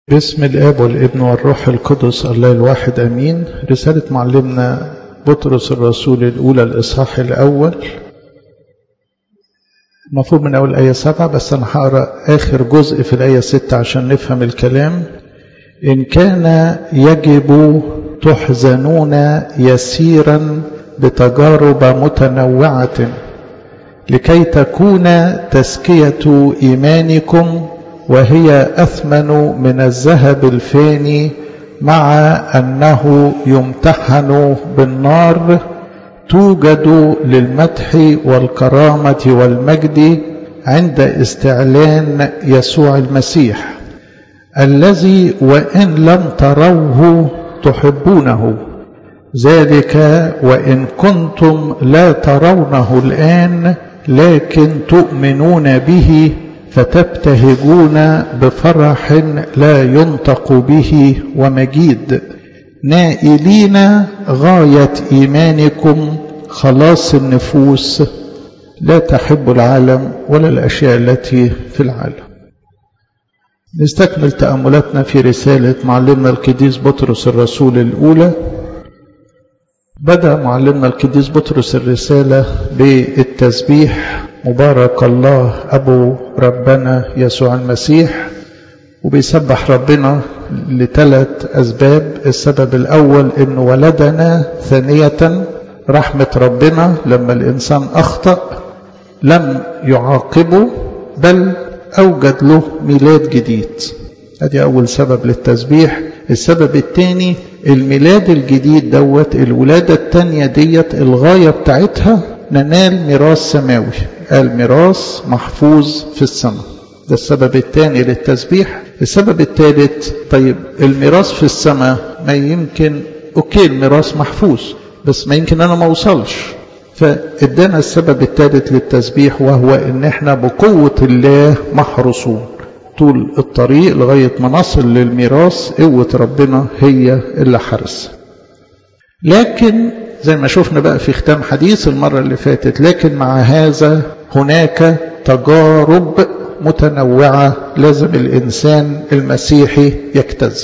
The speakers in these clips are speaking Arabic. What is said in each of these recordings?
باسم الآب والابن والروح القدس الله الواحد أمين. رسالة معلمنا بطرس الرسول الأولى الإصحاح الأول، المفروض من أول آية 7، بس أنا هقرأ آخر جزء في الآية 6 عشان نفهم الكلام. إن كان يجب تحزنون يسيرا بتجارب متنوعة لكي تكون تزكية إيمانكم وهي أثمن من الذهب الفاني، مع أنه يمتحن بالنار، توجد للمدح والكرامة والمجد عند استعلان يسوع المسيح، الذي وإن لم تروه تحبونه، ذلك وإن كنتم لا ترونه الآن لكن تؤمنون به، فتبتهجون بفرح لا ينطق به ومجيد، نائلين غاية إيمانكم خلاص النفوس، لا تحب العالم ولا الأشياء التي في العالم. نستكمل تأملاتنا في رسالة معلمنا القديس بطرس الرسول الأولى. بدأ معلمنا القديس بطرس الرسالة بالتسبيح مبارك الله أبو ربنا يسوع المسيح، وبيسبح ربنا لثلاث أسباب. السبب الأول إنه ولدنا، ثانية رحمة ربنا لما الإنسان أخطأ لم يعاقبه بل أوجد له ميلاد جديد. هذه أول سبب للتسبيح. السبب الثاني الميلاد الجديد دوت، الولادة الثانية ديت الغاية بتاعتها ننال ميراث سماوي، الميراث محفوظ في السماء. ده السبب الثاني للتسبيح. السبب الثالث، طيب الميراث في السماء ما يمكن اوكي الميراث محفوظ بس ما يمكن انا ما اوصلش، فادانا السبب الثالث للتسبيح، وهو ان احنا بقوة الله محروسون طول الطريق لغاية ما نصل للميراث. قوة ربنا هي اللي حرس. لكن زي ما شفنا بقى في ختام حديث المرة اللي فاتت، لكن مع هذا هناك تجارب متنوعة لازم الإنسان المسيحي يجتازها.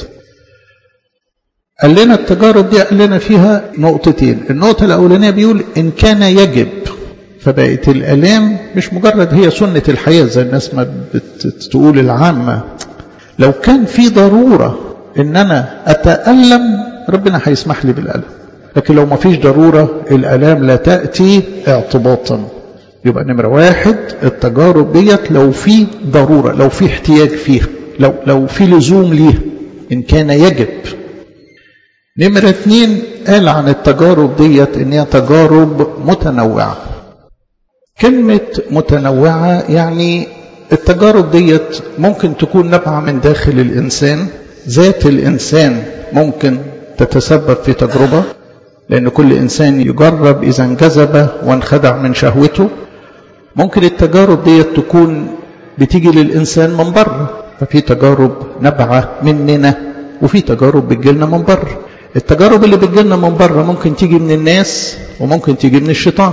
قال لنا التجارب دي، قال لنا فيها نقطتين. النقطة الأولانية بيقول إن كان يجب، فبقت الآلام مش مجرد هي سنة الحياة زي الناس ما بتقول العامة. لو كان في ضرورة إن أنا أتألم ربنا هيسمح لي بالألم، لكن لو ما فيش ضرورة الآلام لا تأتي اعتباطا. يبقى نمرة واحد التجارب ديت لو في ضرورة، لو في احتياج فيها، لو في لزوم ليها، إن كان يجب. نمرة اثنين قال عن التجارب ديت إن هي تجارب متنوعة. كلمة متنوعة يعني التجارب ديت ممكن تكون نابعة من داخل الإنسان، ذات الإنسان ممكن تتسبب في تجربة، لأن كل إنسان يجرب إذا انجذب وانخدع من شهوته. ممكن التجارب ديت تكون بتيجي للإنسان من بره، ففي تجارب نبعة مننا وفي تجارب بتجيلنا من بره. التجارب اللي بتجيلنا من بره ممكن تيجي من الناس وممكن تيجي من الشيطان.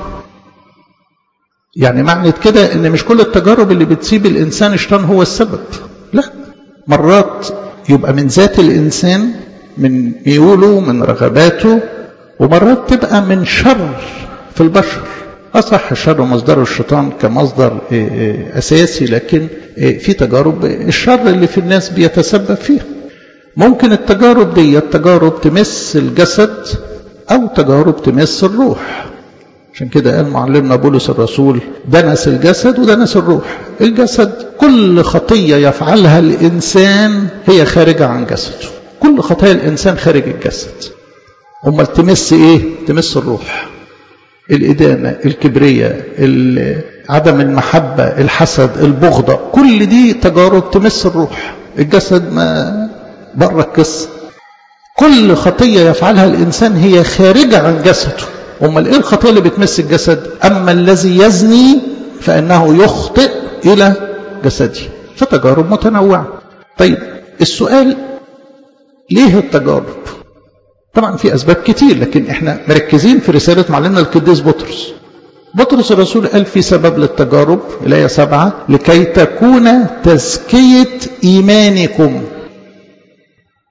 يعني معنى كده ان مش كل التجارب اللي بتسيب الإنسان الشيطان هو السبب، لا، مرات يبقى من ذات الإنسان، من ميوله، من رغباته، ومرات تبقى من شر في البشر. أصح الشر مصدر الشيطان كمصدر أساسي، لكن في تجارب الشر اللي في الناس بيتسبب فيها. ممكن التجارب دي تجارب تمس الجسد أو تجارب تمس الروح. عشان كده قال معلمنا بولس الرسول دنس الجسد ودنس الروح. الجسد كل خطية يفعلها الإنسان هي خارجة عن جسده، كل خطايا الإنسان خارج الجسد. أمال تمس إيه؟ تمس الروح. الإدانة، الكبرية، عدم المحبة، الحسد، البغضة، كل دي تجارب تمس الروح. الجسد ما بره القصة. كل خطية يفعلها الإنسان هي خارجة عن جسده. أمال إيه الخطية اللي بتمس الجسد؟ أما الذي يزني فإنه يخطئ إلى جسده. فتجارب متنوعة. طيب السؤال ليه التجارب؟ طبعا في أسباب كتير، لكن احنا مركزين في رسالة معلمنا القديس بطرس. بطرس الرسول قال في سبب للتجارب، الآية 7، لكي تكون تزكية إيمانكم.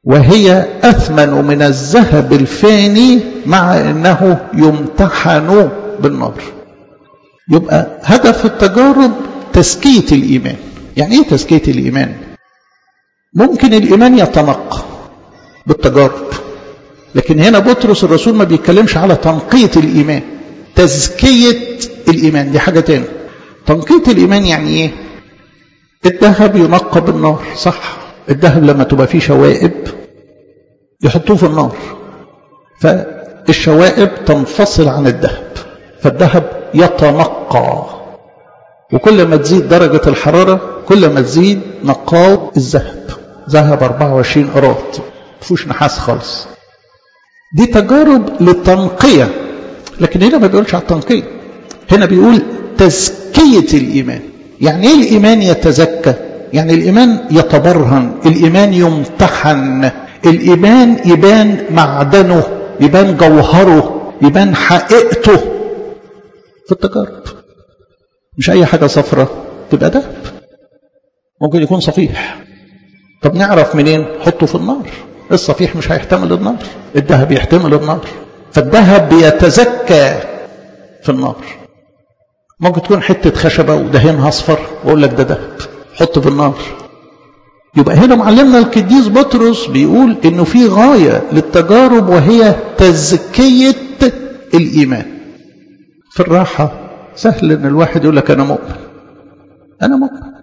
وهي أثمن من الذهب الفاني مع أنه يمتحن بالنار. يبقى هدف التجارب تزكية الإيمان. يعني إيه تزكية الإيمان؟ ممكن الإيمان يتنقى بالتجارب، لكن هنا بطرس الرسول ما بيتكلمش على تنقية الإيمان. تزكية الإيمان دي حاجة تانية. تنقية الإيمان يعني إيه؟ الذهب ينقى بالنار، صح؟ الذهب لما تبقى فيه شوائب يحطوه في النار، فالشوائب تنفصل عن الذهب، فالذهب يتنقى. وكل ما تزيد درجة الحرارة كل ما تزيد نقاوة الذهب. ذهب 24 قراط، مفيهوش نحاس خالص. دي تجارب للتنقية، لكن هنا ما بيقولش على التنقية، هنا بيقول تزكية الإيمان. يعني إيه الإيمان يتزكى؟ يعني الإيمان يتبرهن، الإيمان يمتحن، الإيمان يبان معدنه، يبان جوهره، يبان حقيقته في التجارب. مش أي حاجة صفرة تبقى دهب، ممكن يكون صفيح. طب نعرف منين؟ حطه في النار. الصفيح مش هيحتمل النار، الذهب يحتمل النار، فالذهب بيتزكى في النار. ممكن تكون حتة خشبة ودهنها أصفر وأقول لك ده ذهب، حطه في النار. يبقى هنا معلمنا القديس بطرس بيقول إنه في غاية للتجارب وهي تزكية الإيمان. في الراحة سهل إن الواحد يقول لك أنا مؤمن، أنا مؤمن.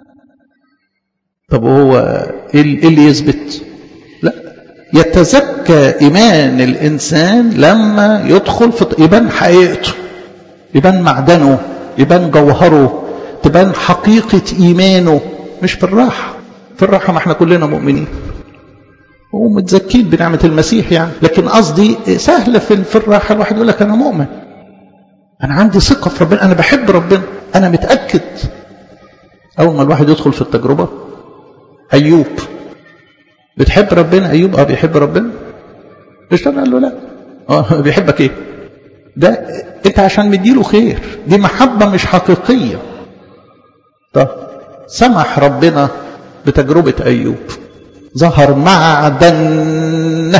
طب هو إيه اللي يثبت؟ لا، يتزكى إيمان الإنسان لما يدخل في يبان حقيقته، يبان معدنه، يبان جوهره، تبان حقيقة إيمانه. مش في الراحة. في الراحة ما احنا كلنا مؤمنين ومتزكين بنعمة المسيح يعني، لكن قصدي سهل في الراحة الواحد يقول لك أنا مؤمن، أنا عندي ثقة في ربنا، أنا بحب ربنا، أنا متأكد. أول ما الواحد يدخل في التجربة، أيوب بتحب ربنا؟ أيوب بيحب ربنا. إيش قال له لا؟ بيحبك إيه؟ ده أنت عشان مديله خير، دي محبة مش حقيقية. طب سمح ربنا بتجربة أيوب، ظهر معدن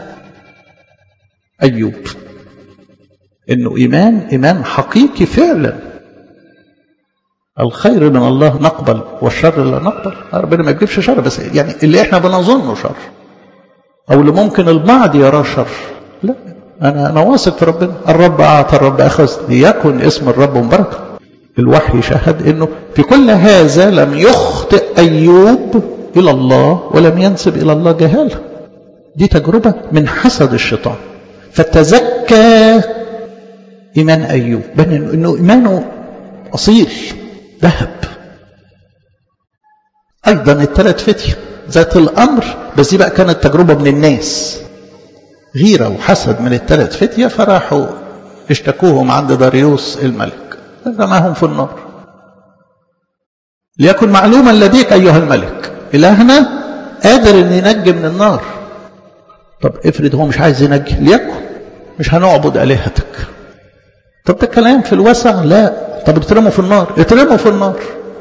أيوب إنه إيمان حقيقي فعلا. الخير من الله نقبل والشر لا نقبل. ربنا ما يجيبش شر، بس يعني اللي احنا بنظنه شر او اللي ممكن البعض يراه شر، لا، انا واثق في ربنا. الرب اعطى الرب اخذ، ليكن اسم الرب مباركا. الوحي شهد انه في كل هذا لم يخطئ ايوب الى الله ولم ينسب الى الله جهاله. دي تجربه من حسد الشيطان. فتزكى ايمان ايوب، بان انه ايمانه اصيل ذهب. ايضا الثلاث فتية ذات الامر، بس دي بقى كانت تجربه من الناس، غيره وحسد من الثلاث فتية، فراحوا اشتكوهم عند داريوس الملك، رماهم في النار. ليكن معلوما لديك ايها الملك، الهنا قادر ان ينجي من النار. طب افرض هو مش عايز ينجي، ليكن مش هنعبد الهتك. طب ده كلام في الوسع؟ لا. طب اترموا في النار، اترموا في النار.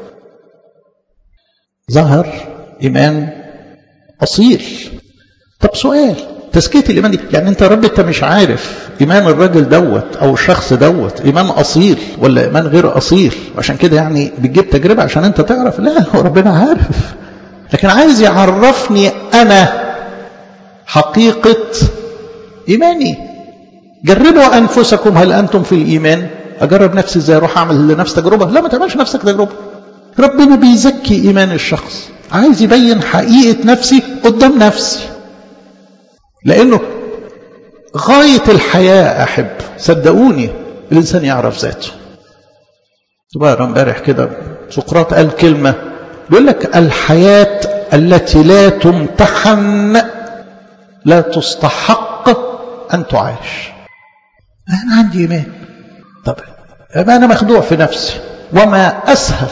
ظهر إيمان أصيل. طب سؤال، تزكية الإيمان دي يعني أنت يا رب أنت مش عارف إيمان الراجل دوت أو الشخص دوت إيمان أصيل ولا إيمان غير أصيل، وعشان كده يعني بتجيب تجربة عشان أنت تعرف؟ لا، هو ربنا عارف، لكن عايز يعرفني أنا حقيقة إيماني. جربوا أنفسكم هل أنتم في الإيمان. أجرب نفسي إزاي؟ أروح أعمل لنفسي تجربة؟ لا، ما تعملش نفسك تجربة. ربنا بيزكي إيمان الشخص، عايز يبين حقيقة نفسي قدام نفسي، لأنه غاية الحياة أحب، صدقوني، الإنسان يعرف ذاته. تبقى امبارح كده سقراط قال كلمة، بيقول لك الحياة التي لا تمتحن لا تستحق أن تعاش. أنا عندي إيمان، طب أنا مخدوع في نفسي، وما أسهل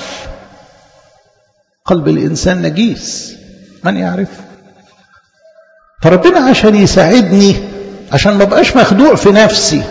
قلب الإنسان نجيس من يعرف. فربنا عشان يساعدني، عشان ما بقاش مخدوع في نفسي،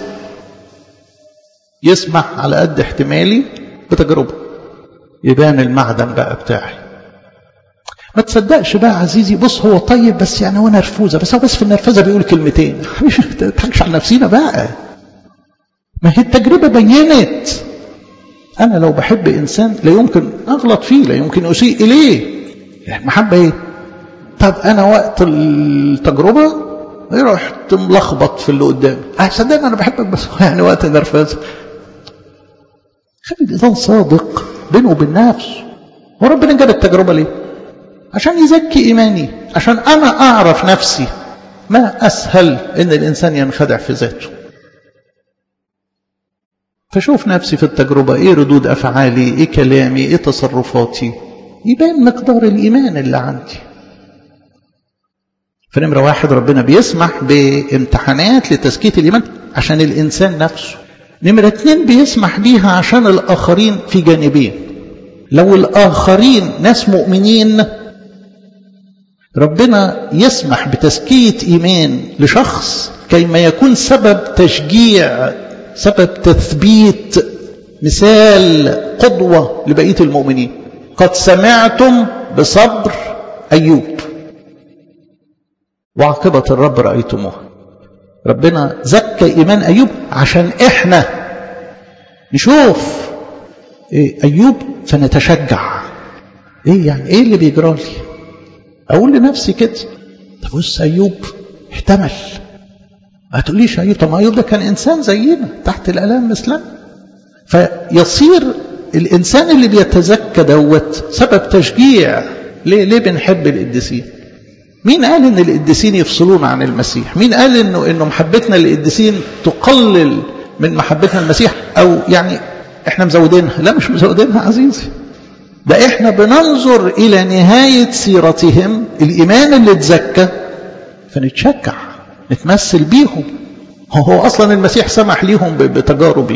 يسمح على قد احتمالي بتجربة، يبان المعدن بقى بتاعي. ما تصدقش بقى عزيزي، بص هو طيب بس يعني هو نرفوزة، بس هو بس في النرفزة بيقول كلمتين. مش تضحكش على نفسنا بقى، ما هي التجربة بينت. أنا لو بحب إنسان لا يمكن أغلط فيه، لا يمكن أسيء إليه. محبة إيه؟ طب أنا وقت التجربة رحت ملخبط في اللي قدامي، صدقني أنا بحبك بس يعني وقت النرفزة. خلي الإنسان صادق بينه وبين نفسه. وربنا جاب التجربة ليه؟ عشان يزكي إيماني، عشان أنا أعرف نفسي. ما أسهل إن الإنسان ينخدع في ذاته. فشوف نفسي في التجربة، إيه ردود أفعالي، إيه كلامي، إيه تصرفاتي، يبان مقدار الإيمان اللي عندي. فنمرة واحد، ربنا بيسمح بامتحانات لتزكية الإيمان عشان الإنسان نفسه. نمرة اتنين، بيسمح بيها عشان الآخرين في جانبين. لو الآخرين ناس مؤمنين، ربنا يسمح بتزكية إيمان لشخص كيما يكون سبب تشجيع، سبب تثبيت، مثال، قدوة لبقية المؤمنين. قد سمعتم بصبر أيوب وعاقبة الرب رأيتموها. ربنا زكى إيمان أيوب عشان إحنا نشوف أيوب فنتشجع. إيه يعني إيه اللي بيجرالي؟ أقول لنفسي كده، طب بص أيوب احتمل. ما تقوليش أيوب، طب أيوب ده كان إنسان زينا تحت الآلام مثلنا. فيصير الإنسان اللي بيتزكى دوت سبب تشجيع. ليه بنحب القديسين؟ مين قال إن القديسين يفصلون عن المسيح؟ مين قال إنه محبتنا للقديسين تقلل من محبتنا للمسيح؟ أو يعني إحنا مزودينها؟ لا، مش مزودينها عزيزي. ده إحنا بننظر إلى نهاية سيرتهم، الإيمان اللي اتزكى، فنتشجع، نتمثل بيهم. هو أصلا المسيح سمح ليهم بتجارب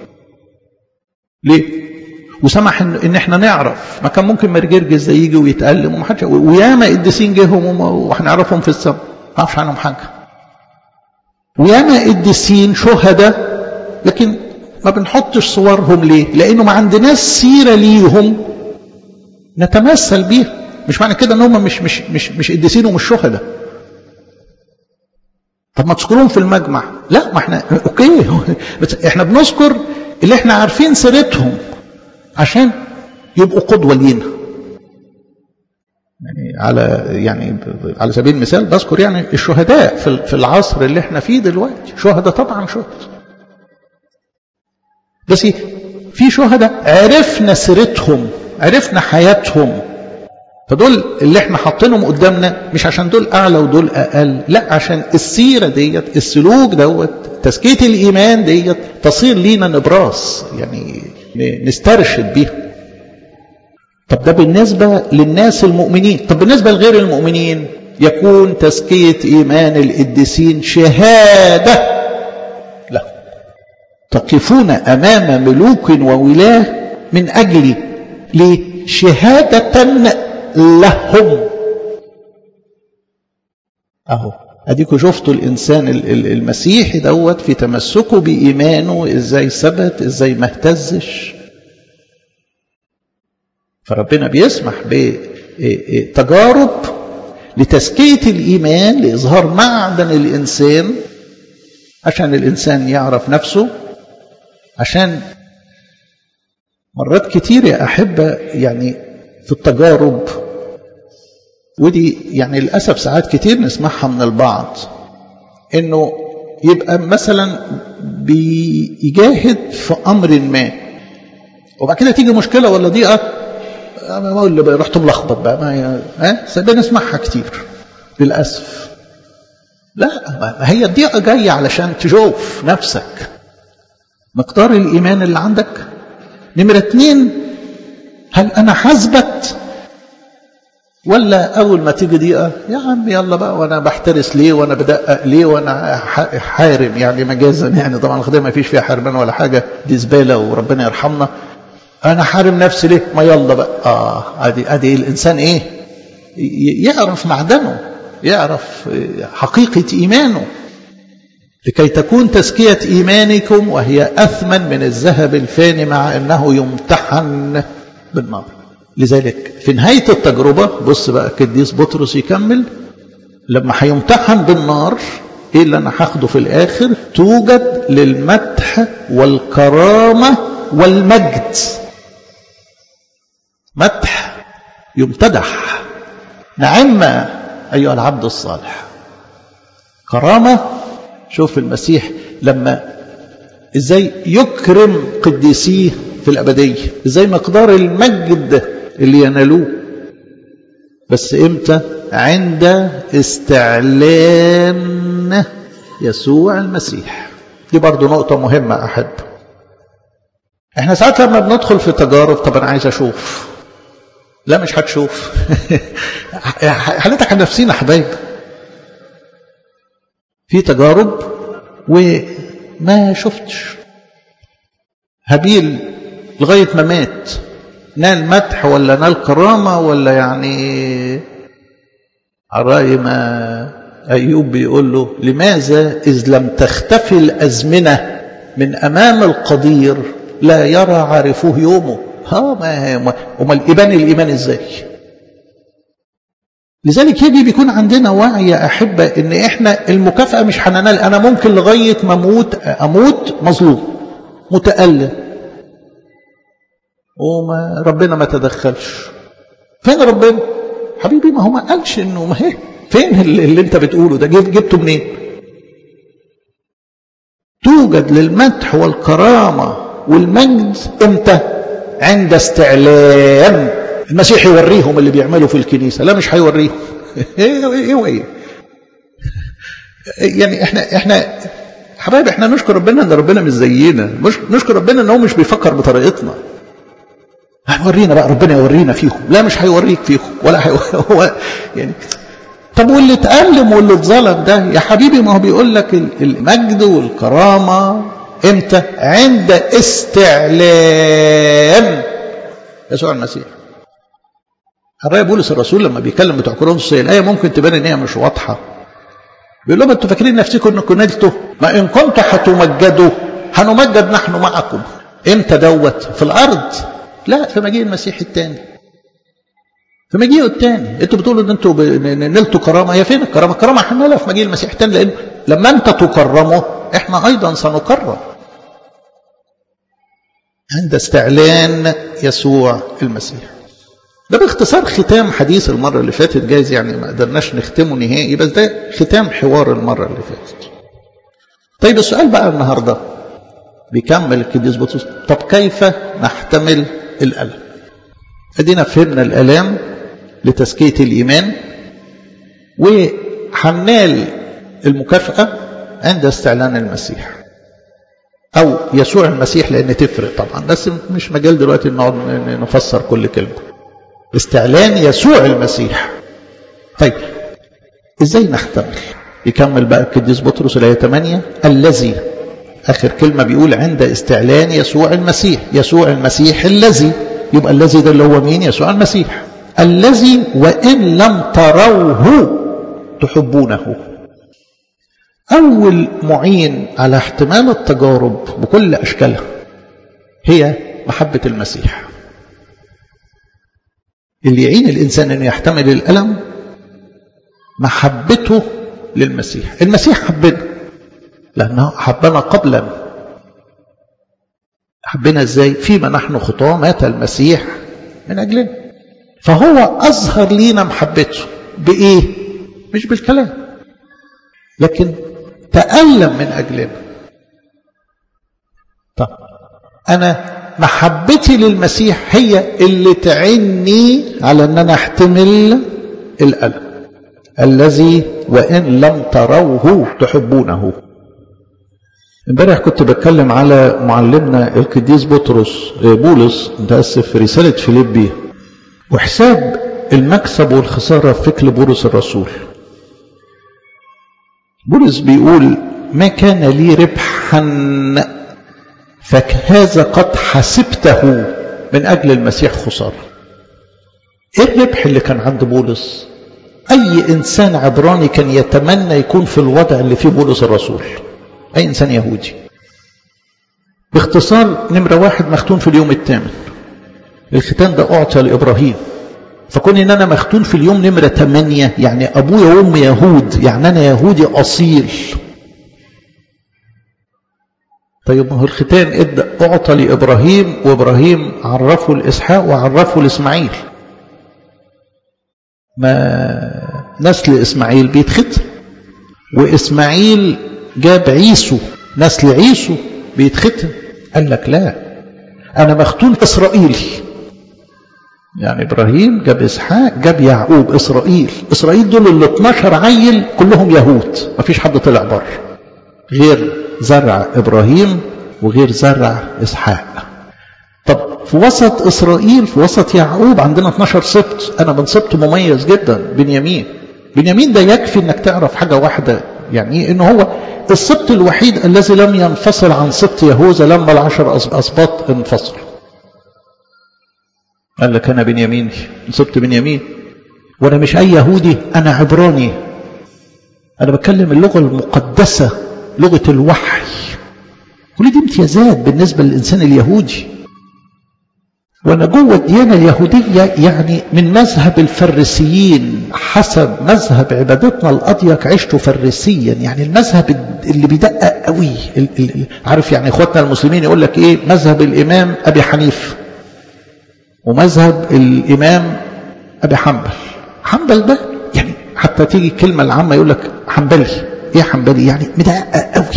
ليه؟ وسمح إن إحنا نعرف. ما كان ممكن مرجرجس ده يجي ويتألم ومحدش، وياما قديسين جيهم وهنعرفهم في السماء ما نعرفش عنهم حاجة. وياما قديسين شهداء لكن ما بنحطش صورهم. ليه؟ لأنه ما عندناش سيرة ليهم نتمثل بيها. مش معنى كده ان هم مش قديسين ومش شهداء. طب ما تذكرهم في المجمع؟ لا، ما احنا اوكي، بس احنا بنذكر اللي احنا عارفين سيرتهم عشان يبقوا قدوة لينا. يعني على سبيل المثال بذكر يعني الشهداء في العصر اللي احنا فيه دلوقتي. شهداء طبعا شهداء، بس في شهداء عرفنا سيرتهم، عرفنا حياتهم. فدول اللي احنا حاطينهم قدامنا مش عشان دول اعلى ودول اقل، لا، عشان السيرة ديت، السلوك دوت، تزكية الايمان ديت تصير لينا نبراس، يعني نسترشد بيها. طب ده بالنسبة للناس المؤمنين. طب بالنسبة لغير المؤمنين، يكون تزكية ايمان القديسين شهادة له. تقفون امام ملوك وولاه من اجلي لشهادة لهم. اهو اديكوا شفتوا الانسان المسيحي دوت في تمسكه بايمانه ازاي ثبت، ازاي ما اهتزش. فربنا بيسمح بتجارب لتزكية الايمان، لاظهار معدن الانسان، عشان الانسان يعرف نفسه. عشان مرات كتير يا أحبة يعني في التجارب، ودي يعني للأسف ساعات كتير نسمعها من البعض، إنه يبقى مثلا بيجاهد في أمر ما، وبعد كده تيجي مشكلة ولا ضيقة، ما اللي رحت ملخبط بقى، ما نسمعها كتير للأسف. لا، هي الضيقة جاية علشان تشوف نفسك مقدار الإيمان اللي عندك. نمرة 2، هل أنا حزبت ولا أول ما تيجي ضيقة يا عم يلا بقى، وأنا بحترس ليه، وأنا بدقق ليه، وأنا حارم يعني مجازا، يعني طبعا الخدمة ما فيش فيها حرمان ولا حاجة، دي زبالة وربنا يرحمنا. أنا حارم نفسي ليه؟ ما يلا بقى. أدي الإنسان إيه؟ يعرف معدنه، يعرف حقيقة إيمانه. لكي تكون تزكية إيمانكم وهي أثمن من الذهب الفاني مع أنه يمتحن بالنار. لذلك في نهاية التجربة بص بقى القديس بطرس يكمل لما هيمتحن بالنار ايه اللي انا هاخده في الاخر؟ توجد للمدح والكرامة والمجد. مدح يمتدح، نعم ايها العبد الصالح. كرامة، شوف المسيح لما ازاي يكرم قديسيه في الابدية، ازاي مقدار المجد اللي ينالوه، بس امتى؟ عند استعلان يسوع المسيح. دي برضو نقطة مهمة أحب. احنا ساعات لما بندخل في تجارب، طب انا عايز اشوف، لا مش هتشوف. حالتك عن نفسينا حبايب، في تجارب وما شفتش. هابيل لغاية ما مات نال مدح ولا نال كرامة ولا يعني عراي ما أيوب بيقول له لماذا إذ لم تختفي الأزمنة من أمام القدير لا يرى عارفوه يومه. وما الإيمان إزاي؟ لذلك يجب يكون عندنا وعي يا أحبة إن إحنا المكافأة مش هننال. أنا ممكن لغاية ما أموت مظلوم متألم وما ربنا ما تدخلش. فين ربنا؟ حبيبي ما هو ما قالش إنه ما هي فين اللي أنت بتقوله ده؟ جبته منين؟ توجد للمدح والكرامة والمجد امتى؟ عند استعلام. المسيح يوريهم اللي بيعملوا في الكنيسة، لا مش هيوريهم. ايه يعني احنا حبايب، احنا نشكر ربنا ان ربنا مش زينا، نشكر ربنا ان هو مش بيفكر بطريقتنا. هيورينا بقى، ربنا يورينا فيهم، لا مش هيوريك فيهم ولا هو يعني. طب واللي اتألم واللي اتظلم ده يا حبيبي، ما هو بيقول لك المجد والكرامة امتى؟ عند استعلام يسوع المسيح. الرأي بولس الرسول لما بيكلم بتوع كورنثوس، الآية ممكن تبان ان هي مش واضحة. بيقول لهم انتوا فاكرين نفسكم انكم نلتوا؟ ما ان كنتوا هتمجدوا هنمجد نحن معكم. امتى دوت؟ في الارض؟ لا، في مجيء المسيح الثاني، في مجيئه الثاني. انتوا بتقولوا ان انتوا نلتوا كرامه، هي فين الكرامه؟ الكرامه هنالها في مجيء المسيح الثاني، لان لما انت تكرموا احنا ايضا سنكرم عند استعلان يسوع المسيح. ده باختصار ختام حديث المره اللي فاتت، جايز يعني ما قدرناش نختمه نهائي، بس ده ختام حوار المره اللي فاتت. طيب السؤال بقى النهارده بيكمل القديس بطرس، طب كيف نحتمل الالم؟ ادينا فهمنا الالام لتزكية الإيمان، وحنال المكافأة عند استعلان المسيح أو يسوع المسيح، لأن تفرق طبعا، بس مش مجال دلوقتي نقعد نفسر كل كلمة. استعلان يسوع المسيح. طيب إزاي نحتمل؟ يكمل بقى القديس بطرس الآية 8، الذي آخر كلمة بيقول عند استعلان يسوع المسيح. يسوع المسيح الذي، يبقى الذي ده اللي هو مين؟ يسوع المسيح الذي وإن لم تروه تحبونه. أول معين على احتمال التجارب بكل أشكالها هي محبة المسيح. اللي يعين الإنسان أن يحتمل الألم محبته للمسيح. المسيح حبنا لأنه حبنا قبلا. حبنا إزاي؟ فيما نحن خطاة مات المسيح من أجلنا. فهو أظهر لينا محبته بإيه؟ مش بالكلام، لكن تألم من أجلنا. طب أنا محبتي للمسيح هي اللي تعني على أن أنا أحتمل الألم. الذي وإن لم تروه تحبونه. امبارح كنت بتكلم على معلمنا القديس بولس في رسالة فيليبي، وحساب المكسب والخسارة في فكر بولس الرسول. بولس بيقول ما كان لي ربحا فهذا قد حسبته من أجل المسيح خسارة. ايه الربح اللي كان عند بولس؟ أي إنسان عبراني كان يتمنى يكون في الوضع اللي فيه بولس الرسول، أي إنسان يهودي. باختصار، نمرة 1 مختون في اليوم الثامن. الختان ده أعطى لإبراهيم، فكون إن أنا مختون في اليوم نمرة 8 يعني أبويا وأمي يهود، يعني أنا يهودي أصيل. طيب ما هو الختان أعطى لإبراهيم، وإبراهيم عرفه لإسحاق وعرفه لإسماعيل. ما نسل إسماعيل بيتختم، وإسماعيل جاب عيسو، نسل عيسو بيتختم. قال لك لا، أنا مختون إسرائيلي. يعني إبراهيم جاب إسحاق جاب يعقوب إسرائيل. إسرائيل دول ال 12 عيل كلهم يهود، ما فيش حد طلع بره غير زرع إبراهيم وغير زرع إسحاق. طب في وسط إسرائيل، في وسط يعقوب عندنا 12 سبط، أنا من سبط مميز جدا، بنيامين. بنيامين ده يكفي إنك تعرف حاجة واحدة، يعني إنه هو السبط الوحيد الذي لم ينفصل عن سبط يهوذا لما ال10 أسباط انفصلوا. قال لك أنا بنياميني، سبط بنيامين، وأنا مش أي يهودي، أنا عبراني، أنا بتكلم اللغة المقدسة، لغة الوحي. كل دي امتيازات بالنسبة للإنسان اليهودي. وأنا جوه الديانة اليهودية يعني من مذهب الفريسيين، حسب مذهب عبادتنا الأضيق عشت فريسيا، يعني المذهب اللي بيدقق قوي. عارف يعني إخواتنا المسلمين يقول لك إيه؟ مذهب الإمام أبي حنيفة ومذهب الإمام أبي حنبل. حنبل ده يعني حتى تيجي الكلمة العامة يقول لك حنبلي. إيه حنبلي؟ يعني مدقق قوي.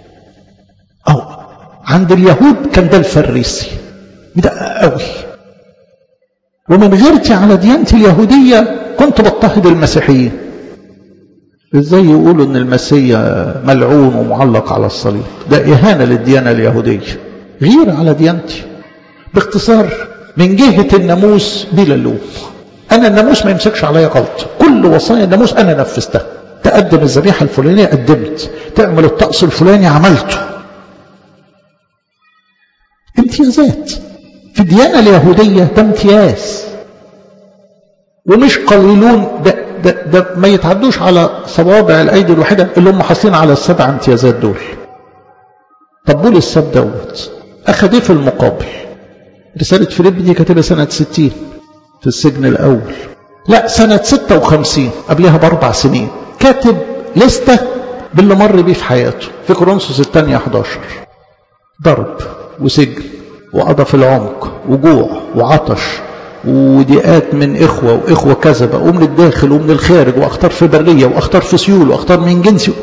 عند اليهود كان ده الفريسي مدقق قوي. ومن غيرتي على ديانتي اليهودية كنت بضطهد المسيحيين. ازاي يقولوا ان المسيح ملعون ومعلق على الصليب؟ ده إهانة للديانة اليهودية، غير على ديانتي. باختصار من جهة الناموس بلا لوم، أنا الناموس ما يمسكش عليا غلط، كل وصايا الناموس أنا نفذتها. تقدم الذبيحة الفلانية قدمت، تعمل الطقس الفلاني عملته. امتيازات في الديانة اليهودية، ده امتياز ومش قليلون. ده ما يتعدوش على صوابع الأيدي الواحدة اللي هم حاصلين على ال7 امتيازات دول. طب بولس السب دوت أخذ ايه في المقابل؟ رسالة فيليب دي كاتبها سنة 60 في السجن الأول. لا، سنة 56 قبلها ب4 سنين كاتب لستة باللي مر بيه في حياته في كورنثوس الثانية 11. ضرب وسجن وقضى في العمق وجوع وعطش وضيقات من إخوة وإخوة كذبة ومن الداخل ومن الخارج، وأخطار في برية وأخطار في سيول وأخطار من جنسي.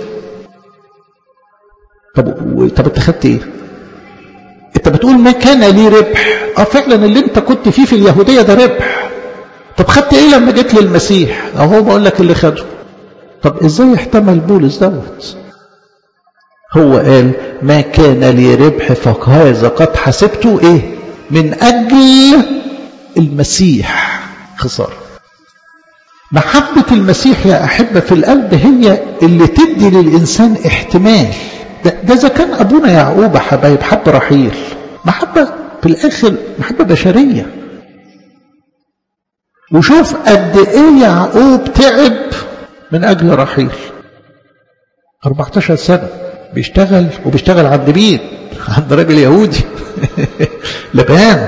طب انت خدت ايه؟ انت بتقول ما كان لي ربح. فعلا اللي انت كنت فيه في اليهودية ده ربح. طب خدت ايه لما جيت للمسيح؟ اهو بقول لك اللي خده. طب ازاي احتمل بولس دوت؟ هو قال ما كان لي ربح فهذا قد حسبته ايه؟ من اجل المسيح خسارة. محبة المسيح يا أحبة في القلب هي اللي تدي للإنسان احتمال. ده إذا كان أبونا يعقوب حبايب حب رحيل، محبة في الآخر محبة بشرية. وشوف قد إيه يعقوب تعب من أجل رحيل. 14 سنة بيشتغل، وبيشتغل عند مين؟ عند راجل يهودي. لبان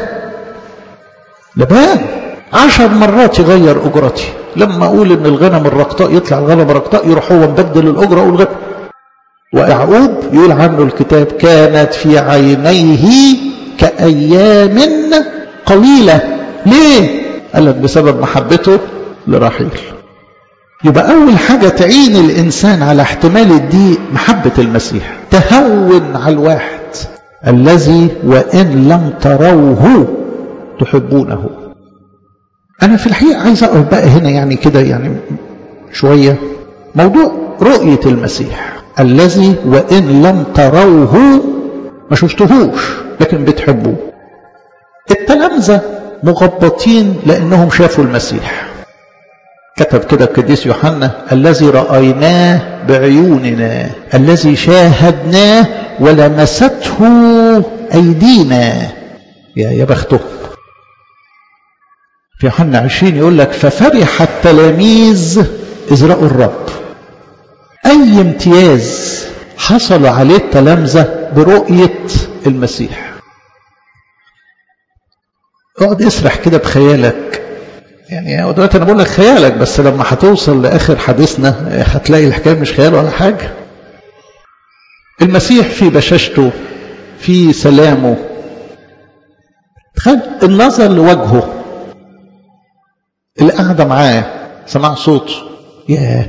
10 مرات يغير أجرتي. لما أقول إن الغنم الرقطاء يطلع الغنم الرقطاء، يروح هو مبدل الأجرة والغنم. ويعقوب يقول عنه الكتاب كانت في عينيه كأيام قليلة. ليه؟ قال لك بسبب محبته لرحيل. يبقى أول حاجة تعين الإنسان على احتمال الضيق محبة المسيح. تهون على الواحد الذي وإن لم تروه تحبونه. أنا في الحقيقة عايز أقف بقى هنا يعني كده يعني شوية موضوع رؤية المسيح الذي وإن لم تروه، ما شفتهوش لكن بتحبوه. التلامذة مغبطين لأنهم شافوا المسيح. كتب كده القديس يوحنا الذي رأيناه بعيوننا الذي شاهدناه ولمسته أيدينا. يا بختهم. في يوحنا 20 يقول لك ففرح التلاميذ إذ رأوا الرب. أي امتياز حصل عليه التلامذة برؤية المسيح. اقعد اسرح كده بخيالك. يعني دلوقتي انا بقول لك خيالك، بس لما هتوصل لاخر حديثنا هتلاقي الحكايه مش خيال ولا حاجه. المسيح في بشاشته، في سلامه، تخيل النظر لوجهه، القعده معاه، سماع صوته، ياه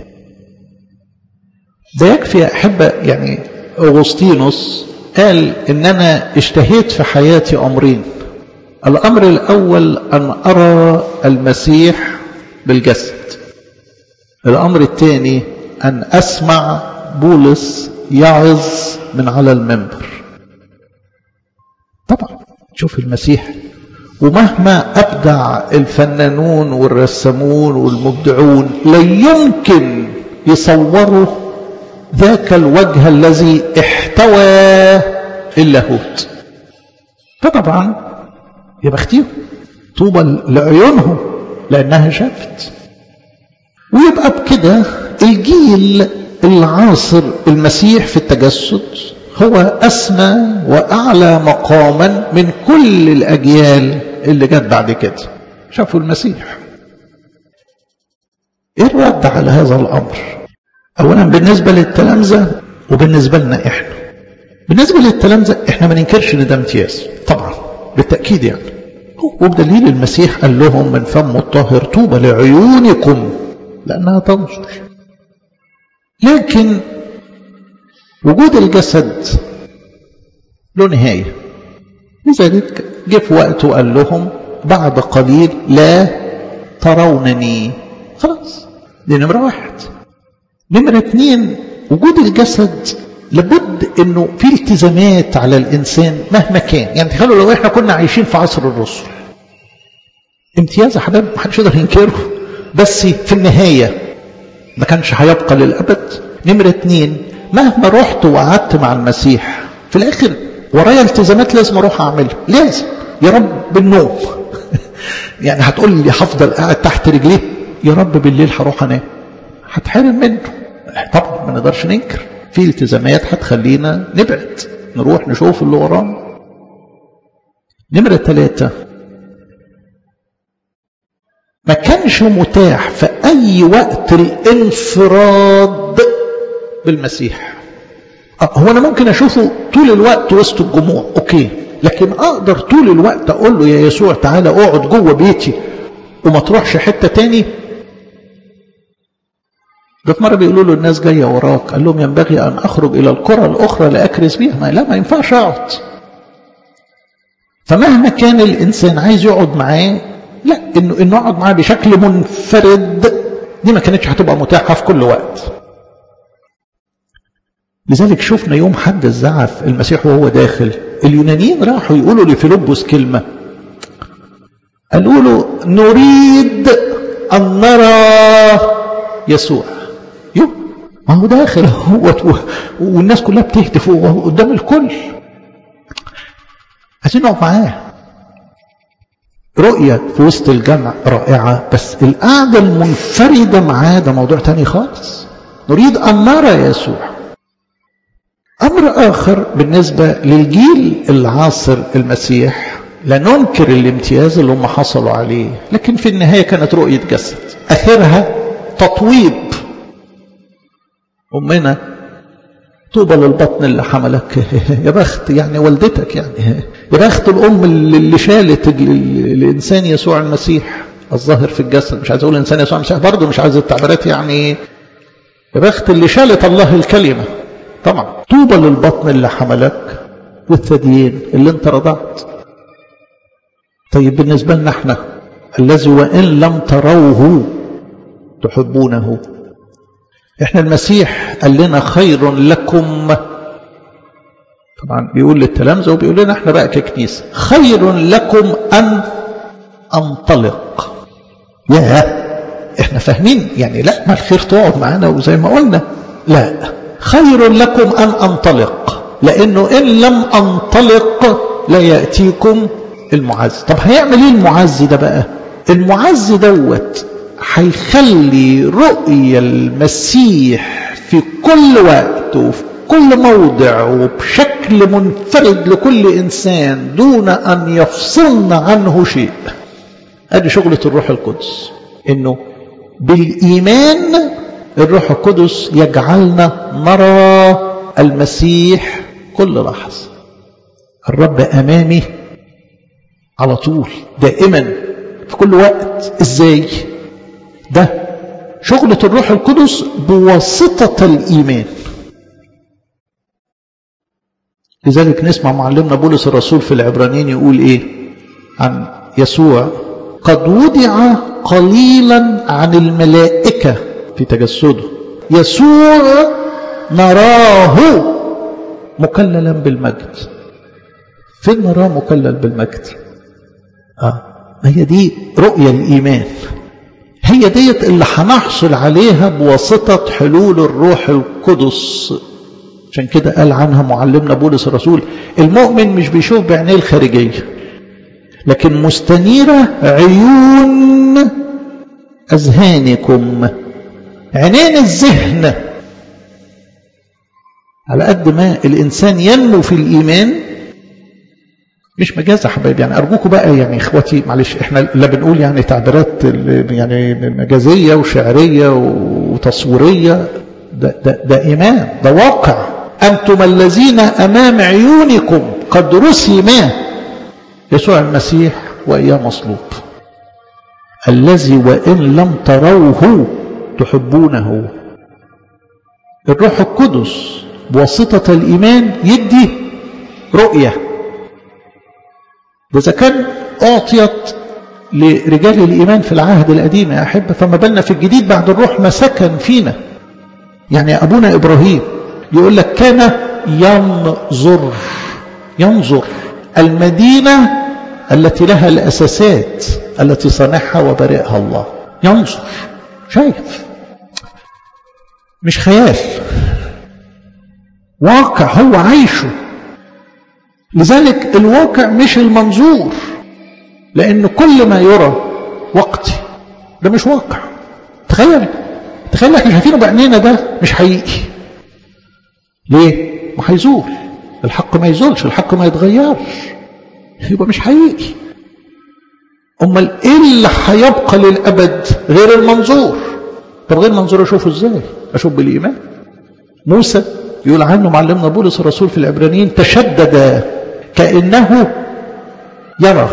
ده يكفي يا احبه. يعني اغسطينوس قال ان انا اشتهيت في حياتي امرين. الامر الاول ان ارى المسيح بالجسد. الامر الثاني ان اسمع بولس يعظ من على المنبر. طبعا شوف المسيح، ومهما ابدع الفنانون والرسامون والمبدعون لا يمكن يصوروا ذاك الوجه الذي احتوى اللاهوت. فطبعا يا بختيهم، طوبى لعيونهم لانها شافت. ويبقى بكده الجيل العاصر المسيح في التجسد هو أسمى وأعلى مقاما من كل الأجيال اللي جت بعد كده. شافوا المسيح. إيه الرد على هذا الأمر؟ أولا بالنسبة للتلامذة وبالنسبة لنا إحنا. بالنسبة للتلامذة إحنا ما ننكرش إن ده امتياز طبعا بالتأكيد يعني، وبدليل المسيح قال لهم من فم الطاهر طوبى لعيونكم لأنها تنظر. لكن وجود الجسد له نهاية، لذلك جه في وقت وقال لهم بعد قليل لا ترونني. خلاص دي نمرة واحد. نمرة اتنين، وجود الجسد لابد انه في التزامات على الانسان مهما كان. يعني تخيلوا لو احنا كنا عايشين في عصر الرسل، امتياز يا حبايب محدش يقدر ينكره، بس في النهاية ما كانش هيبقى للأبد. نمرة اتنين، مهما رحت وقعدت مع المسيح في الآخر ورايا التزامات لازم أروح أعملها، لازم يا رب بالنوم يعني هتقول لي هفضل قاعد تحت رجليه؟ يا رب بالليل هروح أنام، هتحرم منه. طبعا ما نقدرش ننكر في التزامات هتخلينا نبعد نروح نشوف اللي ورانا. نمرة ثلاثة، ما كانش متاح في أي وقت الانفراد بالمسيح. هو أنا ممكن أشوفه طول الوقت وسط الجموع أوكي، لكن أقدر طول الوقت أقول له يا يسوع تعالى أقعد جوه بيتي وما تروحش حتة تاني؟ ده في مرة بيقولوا له الناس جاية وراك، قال لهم ينبغي أن أخرج إلى القرى الأخرى لأكرز بيها. لا ما ينفعش أقعد. فمهما كان الإنسان عايز يقعد معاه، لا إنه يقعد معاه بشكل منفرد دي ما كانتش هتبقى متاحة في كل وقت. لذلك شفنا يوم حد الزعف المسيح وهو داخل، اليونانيين راحوا يقولوا لفيلبس كلمة، قالوا له نريد أن نرى يسوع. ما هو داخل هو والناس كلها بتهتف وهو قدام الكل، عايزين نقعد معاه. رؤية في وسط الجمع رائعة، بس القعدة المنفردة معاه ده موضوع تاني خالص. نريد أن نرى يسوع. أمر آخر بالنسبة للجيل العاصر المسيح، لا ننكر الامتياز اللي هم حصلوا عليه، لكن في النهاية كانت رؤية جسد آخرها تطويب. أمنا طوبى للبطن اللي حملك، يا بخت يعني والدتك، يعني يا بخت الأم اللي شالت الإنسان يسوع المسيح الظاهر في الجسد. مش عايز أقول إنسان يسوع المسيح برضه، مش عايز التعبيرات يعني. يا بخت اللي شالت الله الكلمة. طبعا طوبى للبطن اللي حملك والثديين اللي انت رضعت. طيب بالنسبة لنا احنا، الذي وإن لم تروه تحبونه. احنا المسيح قال لنا خير لكم، طبعا بيقول للتلامذة وبيقول لنا احنا بقى ككنيسة، خير لكم أن أنطلق. يا احنا فاهمين يعني لا ما الخير تقعد معانا وزي ما قلنا، لا خير لكم أن أنطلق، لأنه إن لم أنطلق لا يأتيكم المعز. طب هيعمل ايه المعز ده بقى؟ المعز دوت هيخلي رؤية المسيح في كل وقت وفي كل موضع وبشكل منفرد لكل إنسان دون أن يفصلنا عنه شيء. هذه شغلة الروح القدس، إنه بالإيمان الروح القدس يجعلنا نرى المسيح كل لحظة. الرب أمامي على طول دائما في كل وقت. إزاي؟ ده شغلة الروح القدس بواسطة الإيمان. لذلك نسمع معلمنا بولس الرسول في العبرانيين يقول إيه عن يسوع؟ قد وضع قليلا عن الملائكة في تجسده، يسوع نراه مكللا بالمجد. فين نراه مكلل بالمجد؟ هي دي رؤية الإيمان، هي ديت اللي هنحصل عليها بواسطة حلول الروح القدس. عشان كده قال عنها معلمنا بولس الرسول: المؤمن مش بيشوف بعينيه الخارجية، لكن مستنيرة عيون أذهانكم، عينين الذهن. على قد ما الإنسان ينمو في الإيمان، مش مجاز يا حبايبي، يعني أرجوكم بقى يعني إخوتي معلش، إحنا لا بنقول يعني تعبيرات يعني مجازية وشعرية وتصويرية، ده إيمان، ده واقع. أنتم الذين أمام عيونكم قد رسم يسوع المسيح وإياه مصلوب، الذي وإن لم تروه تحبونه. الروح القدس بواسطة الإيمان يدي رؤية. وإذا كان أعطيت لرجال الإيمان في العهد القديم يا أحبة، فما بالنا في الجديد بعد الروح ما سكن فينا. يعني أبونا إبراهيم يقول لك كان ينظر المدينة التي لها الأساسات التي صنعها وبرئها الله. ينظر، شايف، مش خيال، واقع هو عايشه. لذلك الواقع مش المنظور، لأن كل ما يرى وقتي، ده مش واقع. تخيل احنا شايفينه بعينينا، ده مش حقيقي. ليه؟ ما هيزول الحق، ما يزولش الحق، ما يتغيرش، يبقى مش حقيقي. امال ايه اللي هيبقى للابد غير المنظور؟ طب غير المنظور اشوفه ازاي؟ اشوف بالايمان. موسى يقول عنه معلمنا بولس الرسول في العبرانيين: تشدد كأنه يرى